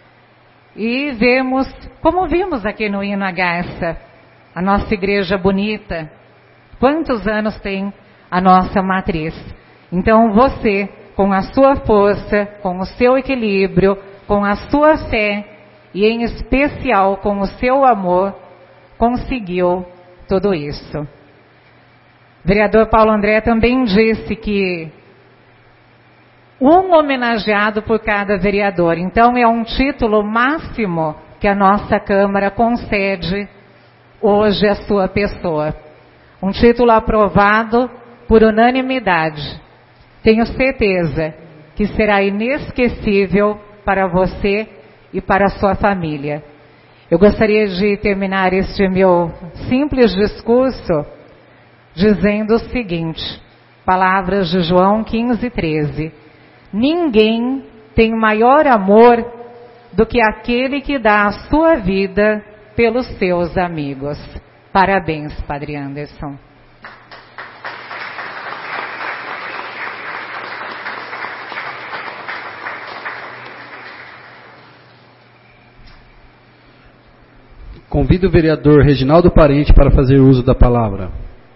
e vemos, como vimos aqui no hino à Garça, a nossa igreja bonita, quantos anos tem a nossa matriz? Então você, com a sua força, com o seu equilíbrio, com a sua fé e em especial com o seu amor, conseguiu tudo isso. O vereador Paulo André também disse que um homenageado por cada vereador. Então é um título máximo que a nossa Câmara concede hoje à sua pessoa. Um título aprovado por unanimidade. Tenho certeza que será inesquecível para você e para a sua família. Eu gostaria de terminar este meu simples discurso dizendo o seguinte, palavras de João quinze, treze. Ninguém tem maior amor do que aquele que dá a sua vida pelos seus amigos. Parabéns, Padre Anderson. Convido o vereador Reginaldo Parente para fazer uso da palavra.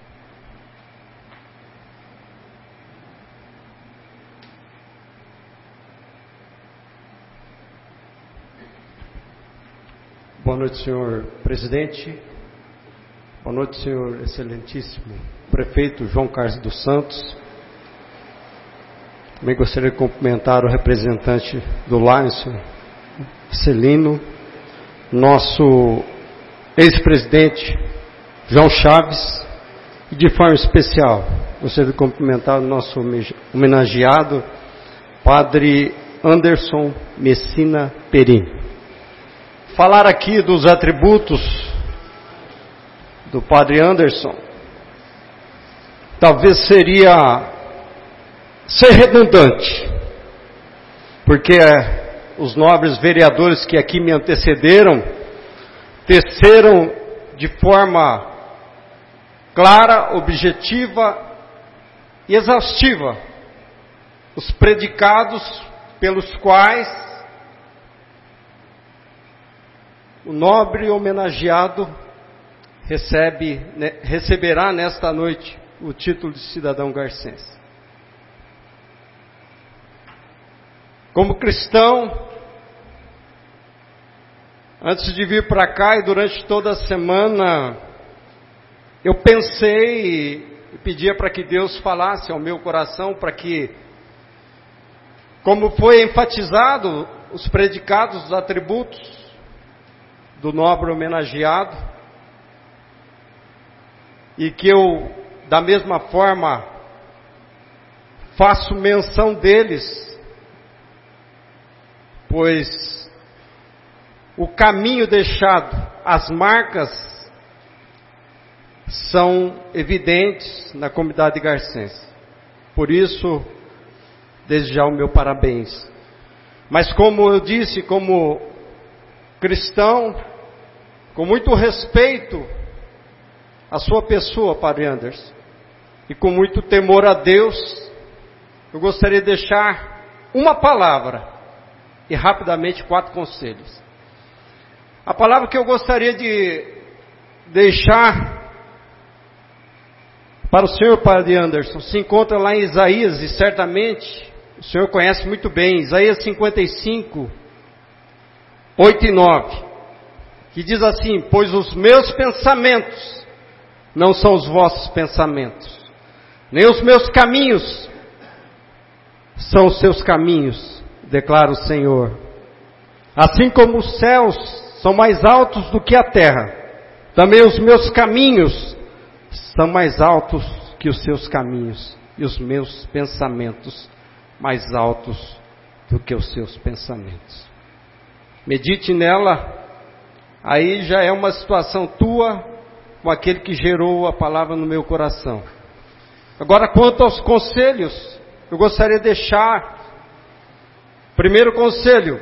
Boa noite, senhor presidente. Boa noite, senhor excelentíssimo prefeito João Carlos dos Santos. Também gostaria de cumprimentar o representante do Lions, Celino, nosso ex-presidente João Chaves, e de forma especial gostaria de cumprimentar o nosso homenageado Padre Anderson Messina Perini. Falar aqui dos atributos do Padre Anderson talvez seria ser redundante, porque os nobres vereadores que aqui me antecederam teceram de forma clara, objetiva e exaustiva os predicados pelos quais o nobre homenageado recebe, né, receberá nesta noite o título de cidadão garcense. Como cristão, antes de vir para cá e durante toda a semana, eu pensei e pedia para que Deus falasse ao meu coração, para que, como foi enfatizado, os predicados, os atributos do nobre homenageado, e que eu, da mesma forma, faço menção deles, pois o caminho deixado, as marcas, são evidentes na comunidade garcense. Por isso, desde já o meu parabéns. Mas como eu disse, como cristão, com muito respeito à sua pessoa, Padre Anderson, e com muito temor a Deus, eu gostaria de deixar uma palavra e rapidamente quatro conselhos. A palavra que eu gostaria de deixar para o senhor, Padre Anderson, se encontra lá em Isaías, e certamente o senhor conhece muito bem, Isaías cinquenta e cinco, oito e nove, que diz assim: pois os meus pensamentos não são os vossos pensamentos, nem os meus caminhos são os seus caminhos, declara o Senhor. Assim como os céus são mais altos do que a terra, também os meus caminhos são mais altos que os seus caminhos, e os meus pensamentos mais altos do que os seus pensamentos. Medite nela, aí já é uma situação tua com aquele que gerou a palavra no meu coração. Agora, quanto aos conselhos, eu gostaria de deixar, primeiro conselho,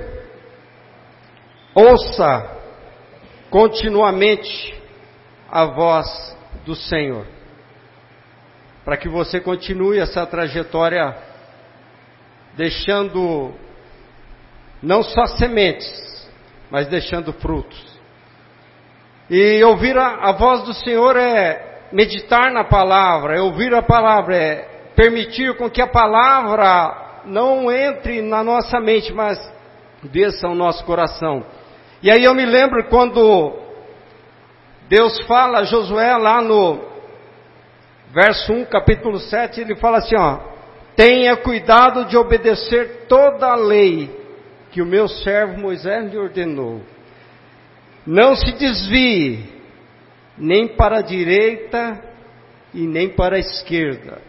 ouça continuamente a voz do Senhor, para que você continue essa trajetória, deixando não só sementes, mas deixando frutos. E ouvir a, a voz do Senhor é meditar na palavra, é ouvir a palavra, é permitir com que a palavra não entre na nossa mente, mas desça ao nosso coração. E aí eu me lembro quando Deus fala a Josué lá no verso um, capítulo sete, ele fala assim, ó: tenha cuidado de obedecer toda a lei que o meu servo Moisés lhe ordenou. Não se desvie nem para a direita e nem para a esquerda.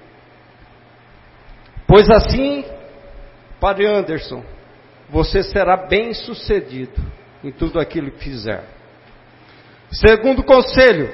Pois assim, Padre Anderson, você será bem sucedido em tudo aquilo que fizer. Segundo conselho,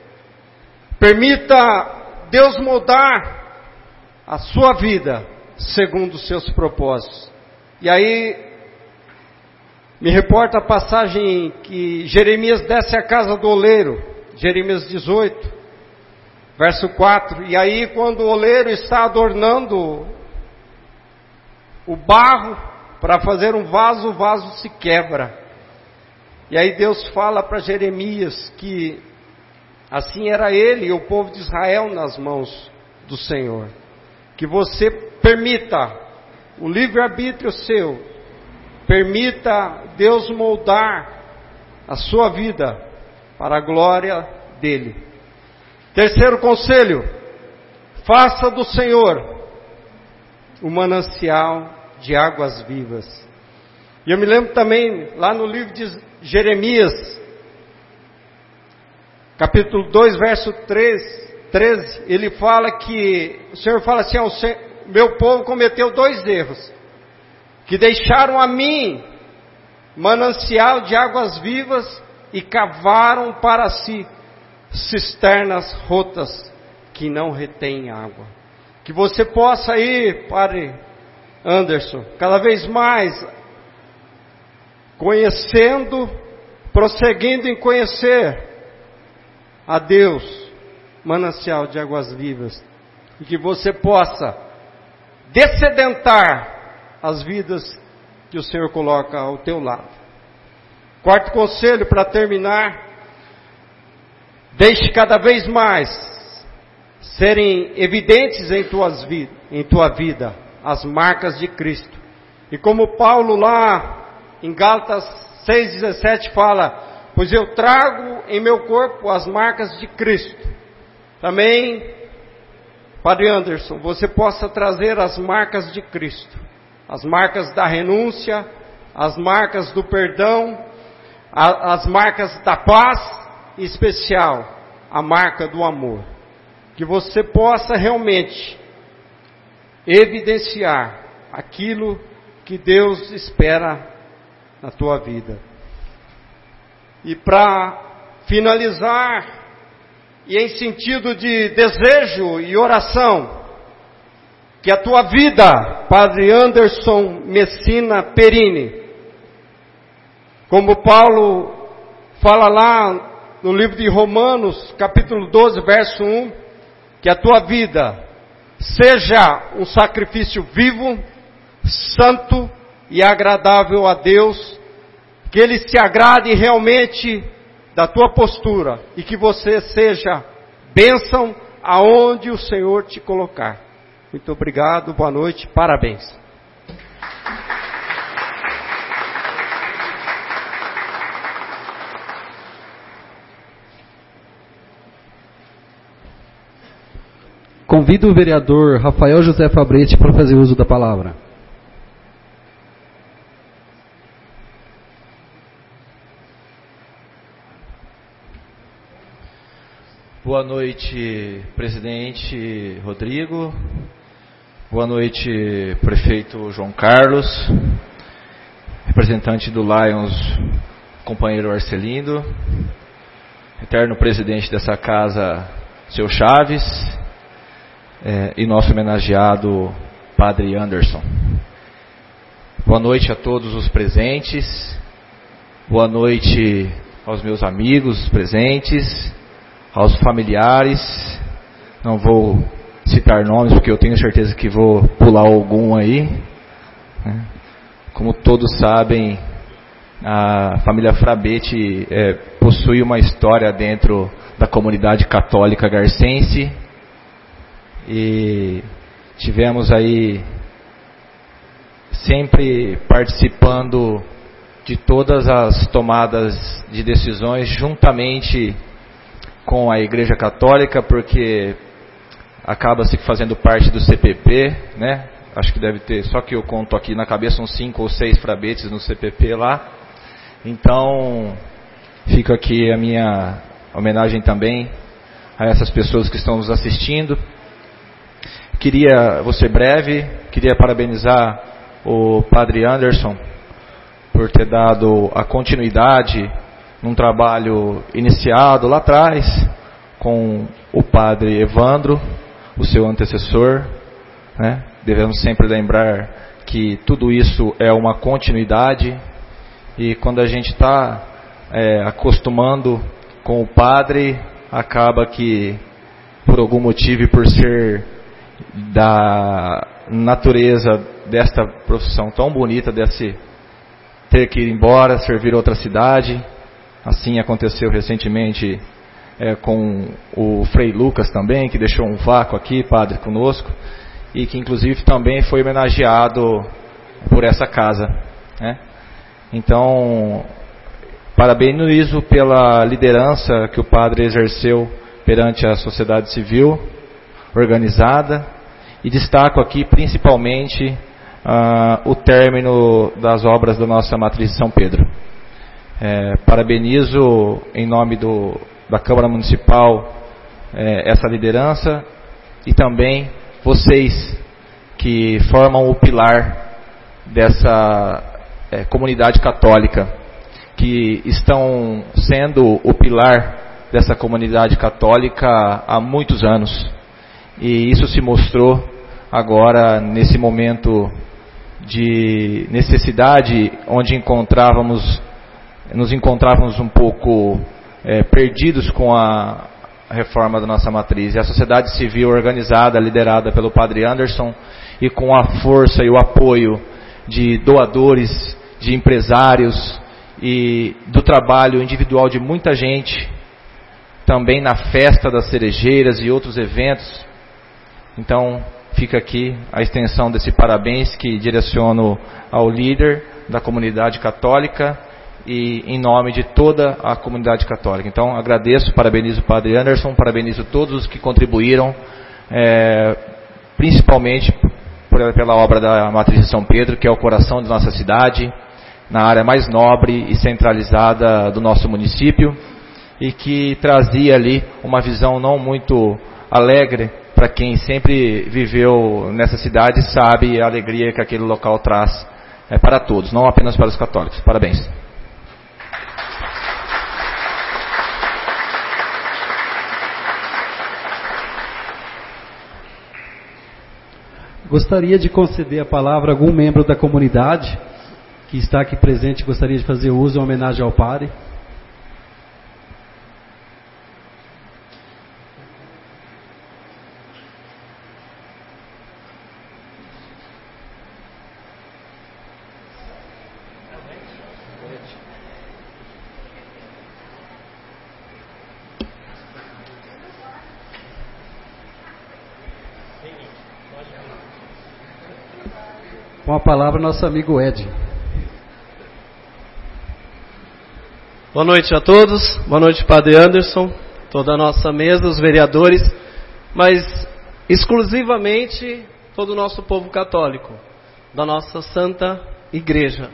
permita Deus moldar a sua vida segundo os seus propósitos. E aí, me reporta a passagem que Jeremias desce à casa do oleiro, Jeremias dezoito, verso quatro, e aí quando o oleiro está adornando o barro para fazer um vaso, o vaso se quebra. E aí Deus fala para Jeremias que assim era ele e o povo de Israel nas mãos do Senhor. Que você permita o livre-arbítrio seu, permita Deus moldar a sua vida para a glória dele. Terceiro conselho, faça do Senhor o manancial de águas vivas. E eu me lembro também, lá no livro de Jeremias, capítulo dois, verso treze, ele fala que, o Senhor fala assim, ó, meu povo cometeu dois erros, que deixaram a mim manancial de águas vivas e cavaram para si cisternas rotas que não retêm água. Que você possa ir, Padre Anderson, cada vez mais conhecendo, prosseguindo em conhecer a Deus, manancial de águas vivas, e que você possa descedentar as vidas que o Senhor coloca ao teu lado. Quarto conselho para terminar: deixe cada vez mais serem evidentes em, tuas vi- em tua vida as marcas de Cristo. E como Paulo lá em Gálatas seis, dezessete fala: pois eu trago em meu corpo as marcas de Cristo. Também, Padre Anderson, você possa trazer as marcas de Cristo, as marcas da renúncia, as marcas do perdão, a, as marcas da paz, em especial a marca do amor. Que você possa realmente evidenciar aquilo que Deus espera na tua vida. E para finalizar, e em sentido de desejo e oração, que a tua vida, Padre Anderson Messina Perini, como Paulo fala lá no livro de Romanos, capítulo doze, verso um, que a tua vida seja um sacrifício vivo, santo e agradável a Deus, que Ele se agrade realmente da tua postura e que você seja bênção aonde o Senhor te colocar. Muito obrigado, boa noite, parabéns. Convido o vereador Rafael José Fabretti para fazer uso da palavra. Boa noite, presidente Rodrigo. Boa noite, prefeito João Carlos. Representante do Lions, companheiro Arcelindo. Eterno presidente dessa casa, seu Chaves. É, e nosso homenageado, Padre Anderson. Boa noite a todos os presentes. Boa noite aos meus amigos presentes, aos familiares. Não vou citar nomes porque eu tenho certeza que vou pular algum aí. Como todos sabem, a família Frabetti é, possui uma história dentro da comunidade católica garcense. E tivemos aí sempre participando de todas as tomadas de decisões juntamente com a Igreja Católica, porque acaba-se fazendo parte do C P P, né? Acho que deve ter, só que eu conto aqui na cabeça, uns cinco ou seis frabetes no C P P lá. Então, fica aqui a minha homenagem também a essas pessoas que estão nos assistindo. Queria, vou ser breve, queria parabenizar o Padre Anderson por ter dado a continuidade num trabalho iniciado lá atrás com o Padre Evandro, o seu antecessor, né? Devemos sempre lembrar que tudo isso é uma continuidade, e quando a gente está é, acostumando com o Padre, acaba que por algum motivo e por ser da natureza desta profissão tão bonita, desse ter que ir embora, servir outra cidade. Assim aconteceu recentemente é, com o Frei Lucas também, que deixou um vácuo aqui, padre, conosco, e que inclusive também foi homenageado por essa casa, né? Então, parabenizo pela liderança que o padre exerceu perante a sociedade civil organizada, e destaco aqui principalmente uh, o término das obras da nossa matriz de São Pedro. É, parabenizo em nome do, da Câmara Municipal é, essa liderança, e também vocês que formam o pilar dessa é, comunidade católica, que estão sendo o pilar dessa comunidade católica há muitos anos. E isso se mostrou agora nesse momento de necessidade, onde encontrávamos, nos encontrávamos um pouco é, perdidos com a reforma da nossa matriz. E a sociedade civil organizada, liderada pelo Padre Anderson, e com a força e o apoio de doadores, de empresários e do trabalho individual de muita gente, também na festa das cerejeiras e outros eventos. Então, fica aqui a extensão desse parabéns que direciono ao líder da comunidade católica e em nome de toda a comunidade católica. Então, agradeço, parabenizo o Padre Anderson, parabenizo todos os que contribuíram, é, principalmente por, pela obra da Matriz de São Pedro, que é o coração de nossa cidade, na área mais nobre e centralizada do nosso município, e que trazia ali uma visão não muito alegre para quem sempre viveu nessa cidade, sabe a alegria que aquele local traz é, para todos, não apenas para os católicos. Parabéns. Gostaria de conceder a palavra a algum membro da comunidade que está aqui presente, gostaria de fazer uso em homenagem ao padre. Com a palavra, nosso amigo Ed. Boa noite a todos, boa noite, Padre Anderson, toda a nossa mesa, os vereadores, mas exclusivamente todo o nosso povo católico, da nossa Santa Igreja.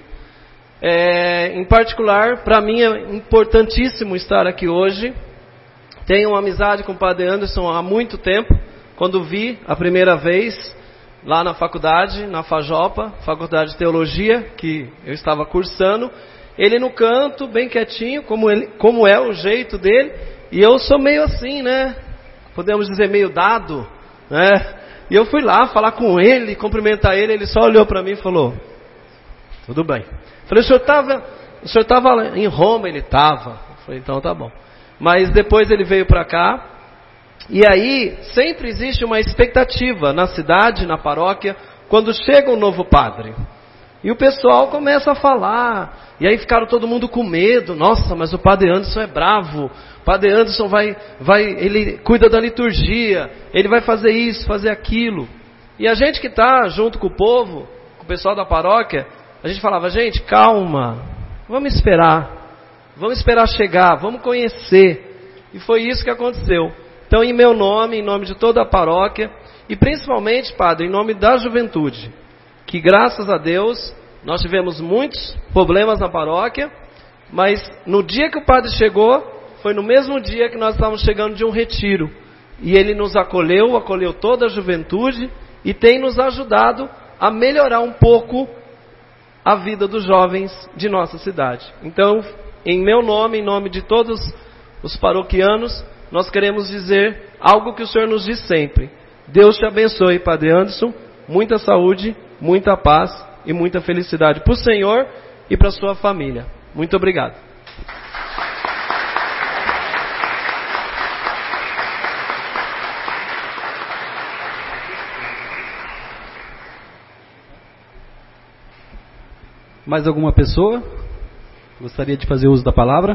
É, em particular, para mim é importantíssimo estar aqui hoje. Tenho uma amizade com o Padre Anderson há muito tempo, quando vi a primeira vez lá na faculdade, na Fajopa, Faculdade de Teologia, que eu estava cursando, ele no canto, bem quietinho, como, ele, como é o jeito dele, e eu sou meio assim, né, podemos dizer meio dado, né, e eu fui lá falar com ele, cumprimentar ele, ele só olhou para mim e falou, tudo bem. Falei, o senhor estava o senhor estava em Roma? Ele estava. Falei, então tá bom. Mas depois ele veio para cá. E aí, sempre existe uma expectativa na cidade, na paróquia, quando chega um novo padre. E o pessoal começa a falar, e aí ficaram todo mundo com medo. Nossa, mas o Padre Anderson é bravo. O Padre Anderson vai, vai, ele cuida da liturgia, ele vai fazer isso, fazer aquilo. E a gente que está junto com o povo, com o pessoal da paróquia, a gente falava, gente, calma, vamos esperar, vamos esperar chegar, vamos conhecer. E foi isso que aconteceu. Então, em meu nome, em nome de toda a paróquia, e principalmente, Padre, em nome da juventude, que graças a Deus, nós tivemos muitos problemas na paróquia, mas no dia que o Padre chegou, foi no mesmo dia que nós estávamos chegando de um retiro. E ele nos acolheu, acolheu toda a juventude, e tem nos ajudado a melhorar um pouco a vida dos jovens de nossa cidade. Então, em meu nome, em nome de todos os paroquianos, nós queremos dizer algo que o Senhor nos diz sempre. Deus te abençoe, Padre Anderson, muita saúde, muita paz e muita felicidade para o Senhor e para a sua família. Muito obrigado. Mais alguma pessoa gostaria de fazer uso da palavra?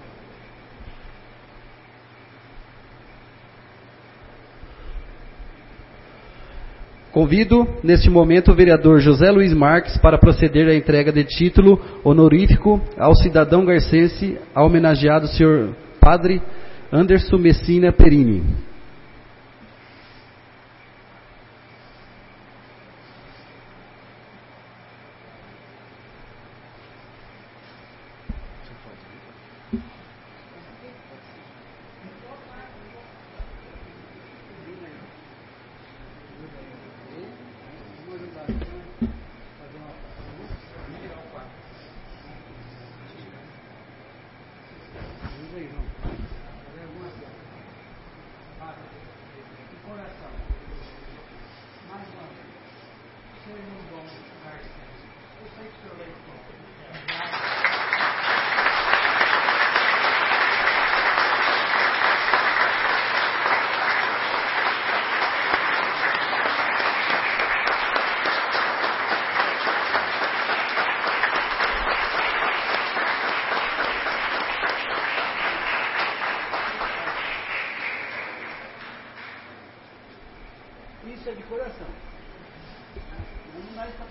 Convido, neste momento, o vereador José Luiz Marques para proceder à entrega de título honorífico ao cidadão garcense, ao homenageado senhor Padre Anderson Messina Perini.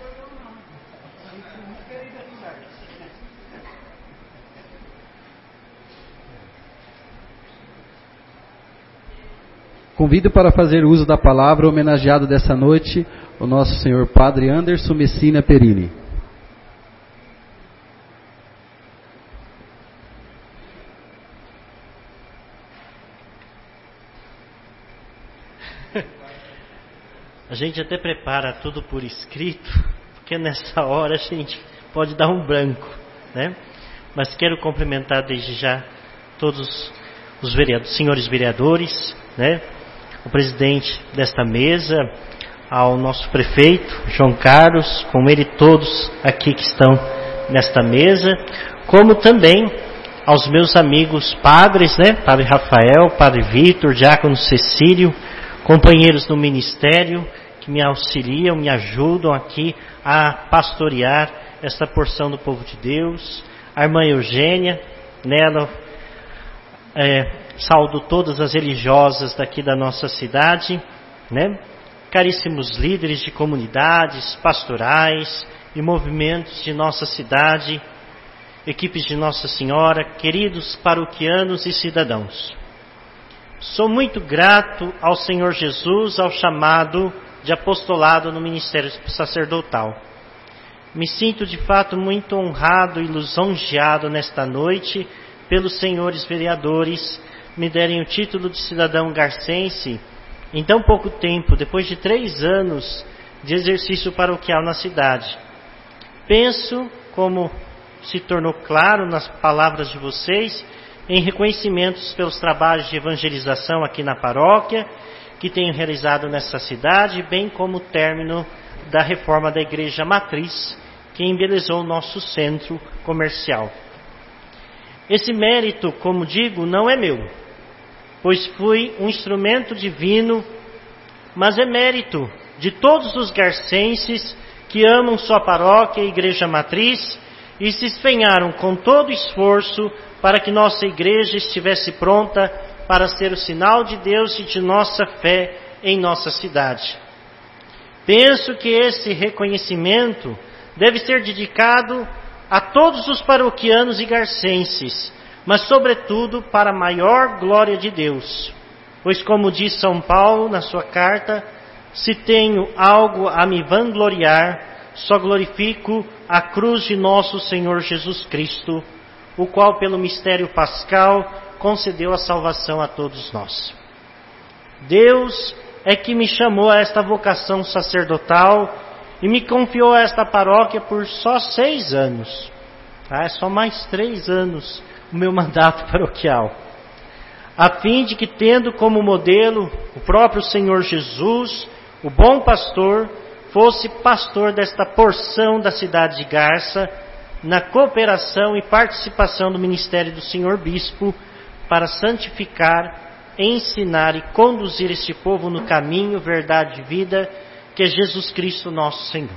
Convido para fazer uso da palavra o homenageado dessa noite, o nosso senhor Padre Anderson Messina Perini. A gente até prepara tudo por escrito, porque nessa hora a gente pode dar um branco, né? Mas quero cumprimentar desde já todos os vereadores, senhores vereadores, né? O presidente desta mesa, ao nosso prefeito, João Carlos, com ele todos aqui que estão nesta mesa, como também aos meus amigos padres, né? Padre Rafael, Padre Vitor, Diácono Cecílio, companheiros no ministério que me auxiliam, me ajudam aqui a pastorear esta porção do povo de Deus, a irmã Eugênia, nela, é, saúdo todas as religiosas daqui da nossa cidade, né? Caríssimos líderes de comunidades, pastorais e movimentos de nossa cidade, equipes de Nossa Senhora, queridos paroquianos e cidadãos. Sou muito grato ao Senhor Jesus ao chamado de apostolado no ministério sacerdotal. Me sinto de fato muito honrado e lisonjeado nesta noite pelos senhores vereadores me derem o título de cidadão garcense em tão pouco tempo, depois de três anos de exercício paroquial na cidade. Penso, como se tornou claro nas palavras de vocês, em reconhecimentos pelos trabalhos de evangelização aqui na paróquia, que tenho realizado nessa cidade, bem como o término da reforma da Igreja Matriz, que embelezou o nosso centro comercial. Esse mérito, como digo, não é meu, pois fui um instrumento divino, mas é mérito de todos os garcenses que amam sua paróquia e Igreja Matriz e se empenharam com todo esforço para que nossa igreja estivesse pronta para ser o sinal de Deus e de nossa fé em nossa cidade. Penso que esse reconhecimento deve ser dedicado a todos os paroquianos e garcenses, mas sobretudo para a maior glória de Deus. Pois como diz São Paulo na sua carta, se tenho algo a me vangloriar, só glorifico a cruz de nosso Senhor Jesus Cristo, o qual pelo mistério pascal concedeu a salvação a todos nós. Deus é que me chamou a esta vocação sacerdotal e me confiou a esta paróquia por só seis anos. Ah, é só mais três anos o meu mandato paroquial. A fim de que, tendo como modelo o próprio Senhor Jesus, o bom pastor, fosse pastor desta porção da cidade de Garça, na cooperação e participação do ministério do Senhor Bispo, para santificar, ensinar e conduzir este povo no caminho, verdade e vida, que é Jesus Cristo nosso Senhor.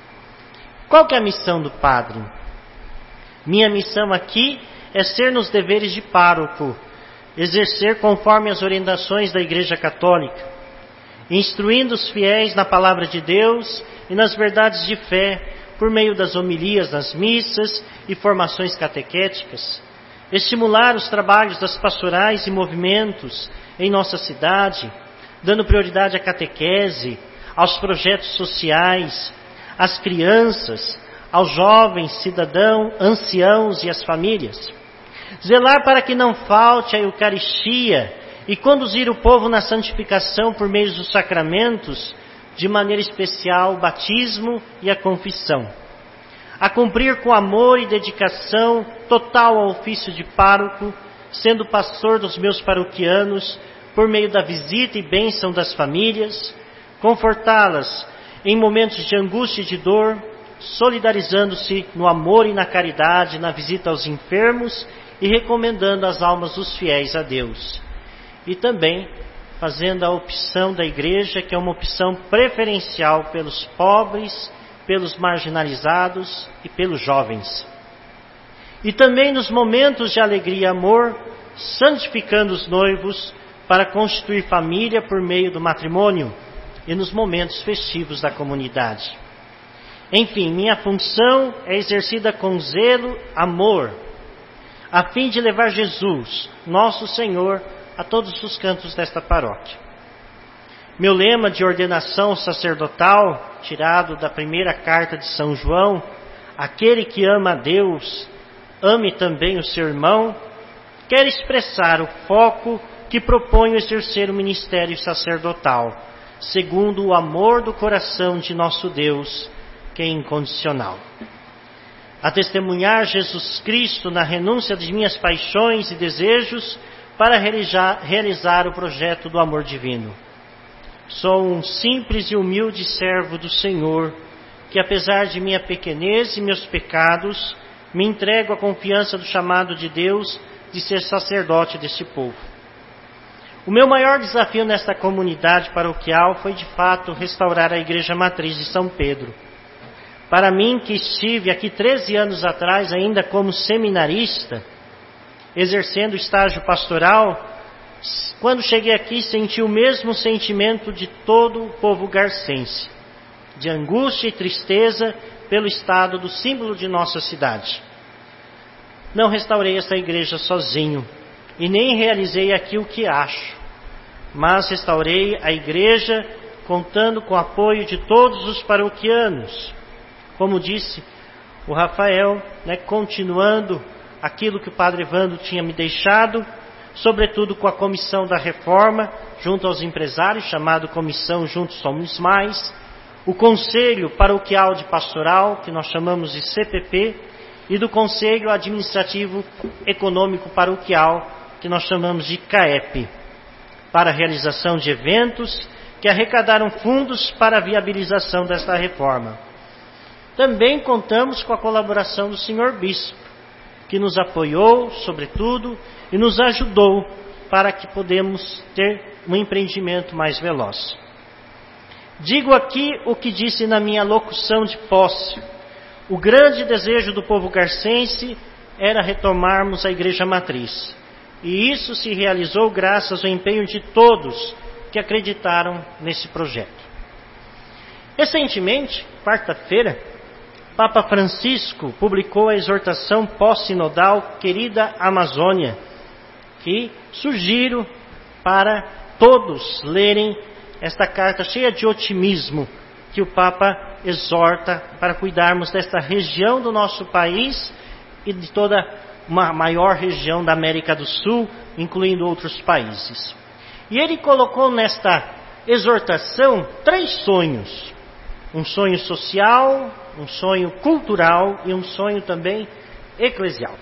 Qual que é a missão do padre? Minha missão aqui é ser nos deveres de pároco, exercer conforme as orientações da Igreja Católica, instruindo os fiéis na palavra de Deus e nas verdades de fé, por meio das homilias nas missas e formações catequéticas, estimular os trabalhos das pastorais e movimentos em nossa cidade, dando prioridade à catequese, aos projetos sociais, às crianças, aos jovens, cidadãos, anciãos e às famílias. Zelar para que não falte a Eucaristia e conduzir o povo na santificação por meio dos sacramentos, de maneira especial o batismo e a confissão. A cumprir com amor e dedicação total ao ofício de pároco, sendo pastor dos meus paroquianos, por meio da visita e bênção das famílias, confortá-las em momentos de angústia e de dor, solidarizando-se no amor e na caridade, na visita aos enfermos e recomendando as almas dos fiéis a Deus. E também fazendo a opção da igreja, que é uma opção preferencial pelos pobres, pelos marginalizados e pelos jovens. E também nos momentos de alegria e amor, santificando os noivos para constituir família por meio do matrimônio e nos momentos festivos da comunidade. Enfim, minha função é exercida com zelo, amor, a fim de levar Jesus, nosso Senhor, a todos os cantos desta paróquia. Meu lema de ordenação sacerdotal, tirado da primeira carta de São João, aquele que ama a Deus, ame também o seu irmão, quer expressar o foco que proponho exercer o ministério sacerdotal, segundo o amor do coração de nosso Deus, que é incondicional. A testemunhar Jesus Cristo na renúncia de minhas paixões e desejos para realizar, realizar o projeto do amor divino. Sou um simples e humilde servo do Senhor, que apesar de minha pequenez e meus pecados, me entrego à confiança do chamado de Deus de ser sacerdote deste povo. O meu maior desafio nesta comunidade paroquial foi de fato restaurar a Igreja Matriz de São Pedro. Para mim, que estive aqui treze anos atrás ainda como seminarista, exercendo estágio pastoral, quando cheguei aqui senti o mesmo sentimento de todo o povo garcense, de angústia e tristeza pelo estado do símbolo de nossa cidade. Não restaurei essa igreja sozinho e nem realizei aqui o que acho, mas restaurei a igreja contando com o apoio de todos os paroquianos. Como disse o Rafael, né, continuando aquilo que o Padre Evandro tinha me deixado, sobretudo com a comissão da reforma, junto aos empresários, chamado Comissão Juntos Somos Mais, o Conselho Paroquial de Pastoral, que nós chamamos de C P P, e do Conselho Administrativo Econômico Paroquial, que nós chamamos de C A E P, para a realização de eventos que arrecadaram fundos para a viabilização desta reforma. Também contamos com a colaboração do senhor Bispo, que nos apoiou, sobretudo, e nos ajudou para que podemos ter um empreendimento mais veloz. Digo aqui o que disse na minha locução de posse. O grande desejo do povo garcense era retomarmos a Igreja Matriz. E isso se realizou graças ao empenho de todos que acreditaram nesse projeto. Recentemente, quarta-feira, Papa Francisco publicou a exortação pós-sinodal Querida Amazônia, que sugiro para todos lerem esta carta cheia de otimismo que o Papa exorta para cuidarmos desta região do nosso país e de toda uma maior região da América do Sul, incluindo outros países. E ele colocou nesta exortação três sonhos: um sonho social, um sonho cultural e um sonho também eclesial.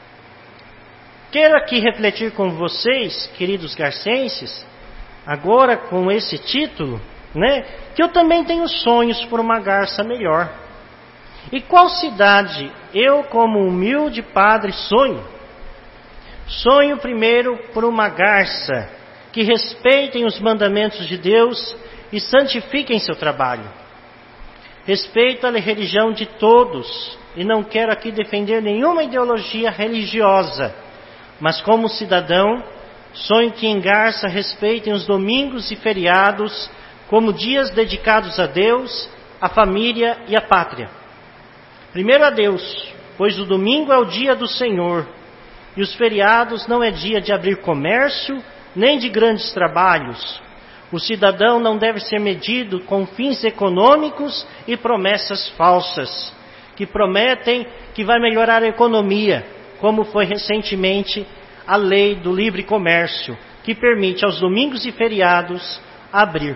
Quero aqui refletir com vocês, queridos garcenses, agora com esse título, né, que eu também tenho sonhos por uma Garça melhor. E qual cidade eu, como humilde padre, sonho? Sonho primeiro por uma Garça que respeitem os mandamentos de Deus e santifiquem seu trabalho. Respeito a religião de todos e não quero aqui defender nenhuma ideologia religiosa, mas como cidadão, sonho que em Garça respeitem os domingos e feriados como dias dedicados a Deus, a família e a pátria. Primeiro a Deus, pois o domingo é o dia do Senhor e os feriados não é dia de abrir comércio nem de grandes trabalhos. O cidadão não deve ser medido com fins econômicos e promessas falsas, que prometem que vai melhorar a economia, como foi recentemente a lei do livre comércio, que permite aos domingos e feriados abrir.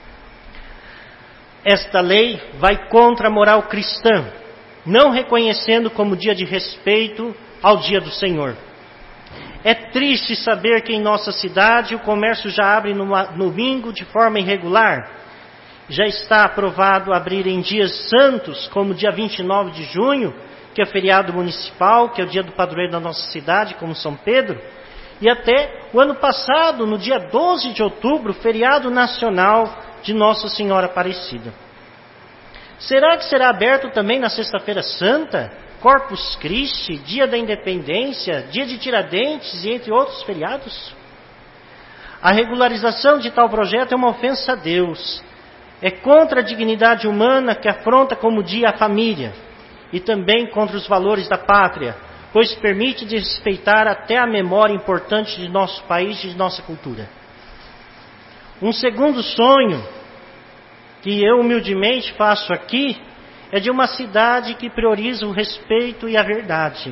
Esta lei vai contra a moral cristã, não reconhecendo como dia de respeito ao dia do Senhor. É triste saber que em nossa cidade o comércio já abre no domingo de forma irregular. Já está aprovado abrir em dias santos, como dia vinte e nove de junho, que é feriado municipal, que é o dia do padroeiro da nossa cidade, como São Pedro. E até o ano passado, no dia doze de outubro, feriado nacional de Nossa Senhora Aparecida. Será que será aberto também na Sexta-feira Santa, Corpus Christi, Dia da Independência, Dia de Tiradentes e entre outros feriados? A regularização de tal projeto é uma ofensa a Deus. É contra a dignidade humana que afronta como dia a família e também contra os valores da pátria, pois permite desrespeitar até a memória importante de nosso país e de nossa cultura. Um segundo sonho que eu humildemente faço aqui é de uma cidade que prioriza o respeito e a verdade.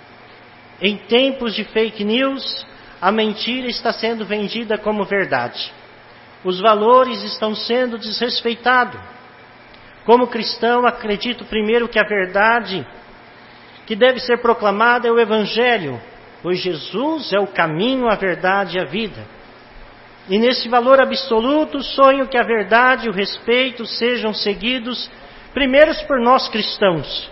Em tempos de fake news, a mentira está sendo vendida como verdade. Os valores estão sendo desrespeitados. Como cristão, acredito primeiro que a verdade que deve ser proclamada é o Evangelho, pois Jesus é o caminho, a verdade e a vida. E nesse valor absoluto, sonho que a verdade e o respeito sejam seguidos primeiros por nós cristãos.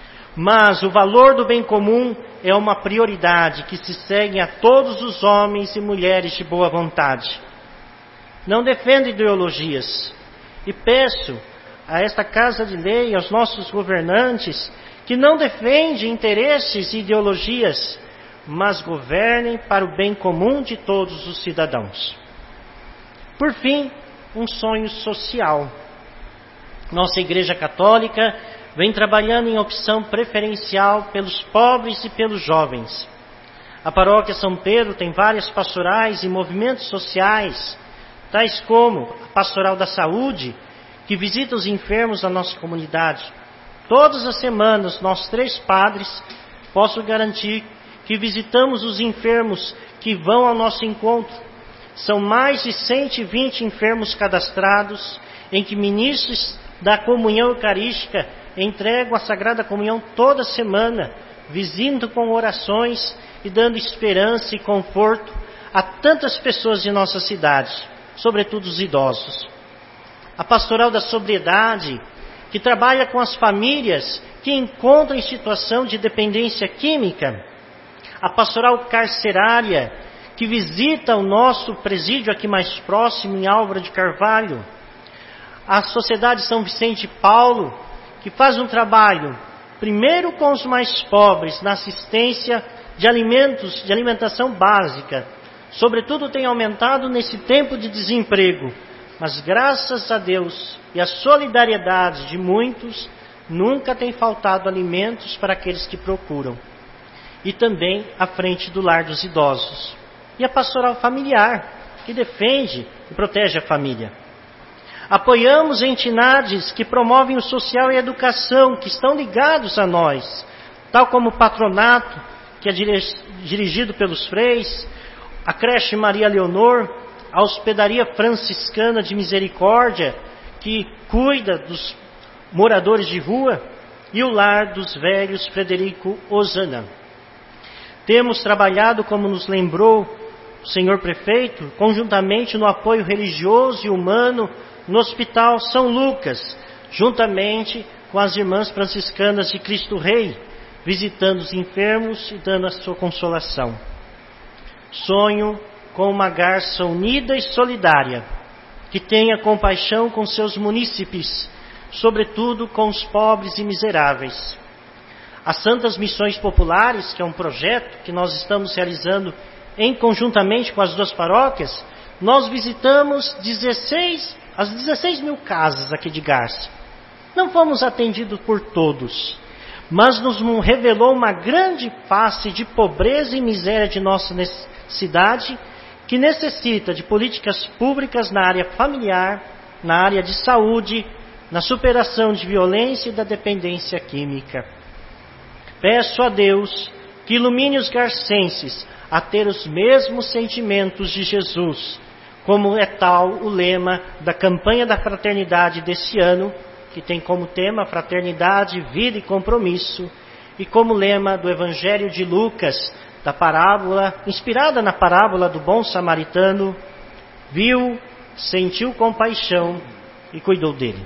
Mas o valor do bem comum é uma prioridade que se segue a todos os homens e mulheres de boa vontade. Não defendo ideologias e peço a esta Casa de Lei, aos nossos governantes, que não defendem interesses e ideologias, mas governem para o bem comum de todos os cidadãos. Por fim, um sonho social. Nossa Igreja Católica vem trabalhando em opção preferencial pelos pobres e pelos jovens. A Paróquia São Pedro tem várias pastorais e movimentos sociais, tais como a Pastoral da Saúde, que visita os enfermos da nossa comunidade. Todas as semanas, nós três padres, posso garantir que visitamos os enfermos que vão ao nosso encontro. São mais de cento e vinte enfermos cadastrados, em que ministros da comunhão eucarística entregam a Sagrada Comunhão toda semana, visitando com orações e dando esperança e conforto a tantas pessoas de nossa cidade, sobretudo os idosos. A Pastoral da Sobriedade, que trabalha com as famílias que encontram em situação de dependência química. A Pastoral Carcerária, que visita o nosso presídio aqui mais próximo, em Álvaro de Carvalho. A Sociedade São Vicente de Paulo, que faz um trabalho, primeiro com os mais pobres, na assistência de alimentos, de alimentação básica. Sobretudo tem aumentado nesse tempo de desemprego. Mas graças a Deus e a solidariedade de muitos, nunca tem faltado alimentos para aqueles que procuram. E também à frente do lar dos idosos. E a pastoral familiar, que defende e protege a família. Apoiamos entidades que promovem o social e a educação, que estão ligados a nós, tal como o patronato, que é dirigido pelos freis, a creche Maria Leonor, a hospedaria franciscana de misericórdia, que cuida dos moradores de rua, e o lar dos velhos Frederico Osana. Temos trabalhado, como nos lembrou o senhor prefeito, conjuntamente no apoio religioso e humano no Hospital São Lucas, juntamente com as irmãs franciscanas de Cristo Rei, visitando os enfermos e dando a sua consolação. Sonho com uma garça unida e solidária, que tenha compaixão com seus munícipes, sobretudo com os pobres e miseráveis. As Santas Missões Populares, que é um projeto que nós estamos realizando em conjuntamente com as duas paróquias, nós visitamos dezesseis, as dezesseis mil casas aqui de Garça. Não fomos atendidos por todos, mas nos revelou uma grande face de pobreza e miséria de nossa cidade, que necessita de políticas públicas na área familiar, na área de saúde, na superação de violência e da dependência química. Peço a Deus que ilumine os garcenses a ter os mesmos sentimentos de Jesus, como é tal o lema da campanha da fraternidade desse ano, que tem como tema fraternidade, vida e compromisso, e como lema do Evangelho de Lucas, da parábola, inspirada na parábola do bom samaritano, viu, sentiu compaixão e cuidou dele.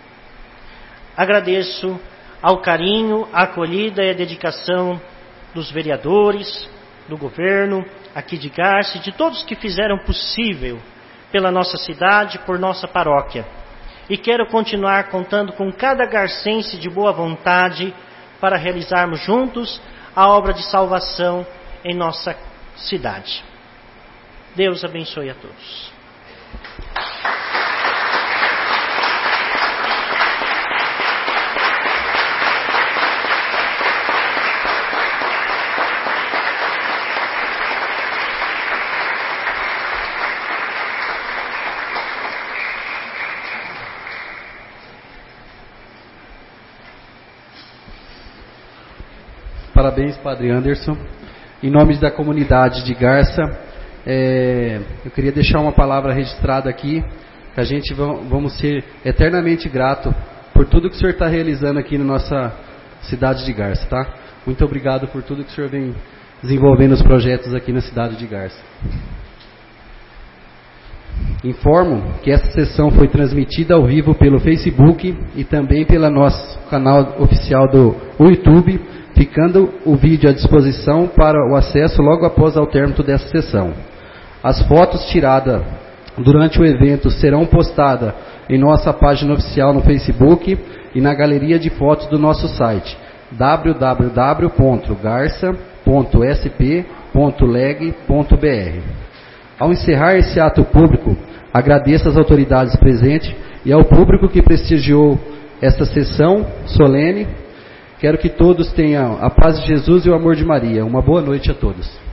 Agradeço ao carinho, a acolhida e a dedicação dos vereadores, do governo, aqui de Garça, e de todos que fizeram possível pela nossa cidade, por nossa paróquia. E quero continuar contando com cada garcense de boa vontade para realizarmos juntos a obra de salvação em nossa cidade. Deus abençoe a todos. Parabéns, Padre Anderson. Em nome da comunidade de Garça, é, eu queria deixar uma palavra registrada aqui, que a gente vamos ser eternamente grato por tudo que o senhor está realizando aqui na nossa cidade de Garça, tá? Muito obrigado por tudo que o senhor vem desenvolvendo os projetos aqui na cidade de Garça. Informo que essa sessão foi transmitida ao vivo pelo Facebook e também pelo nosso canal oficial do YouTube, ficando o vídeo à disposição para o acesso logo após o término dessa sessão. As fotos tiradas durante o evento serão postadas em nossa página oficial no Facebook e na galeria de fotos do nosso site w w w ponto garça ponto s p ponto leg ponto b r. Ao encerrar esse ato público, agradeço às autoridades presentes e ao público que prestigiou esta sessão solene. Quero que todos tenham a paz de Jesus e o amor de Maria. Uma boa noite a todos.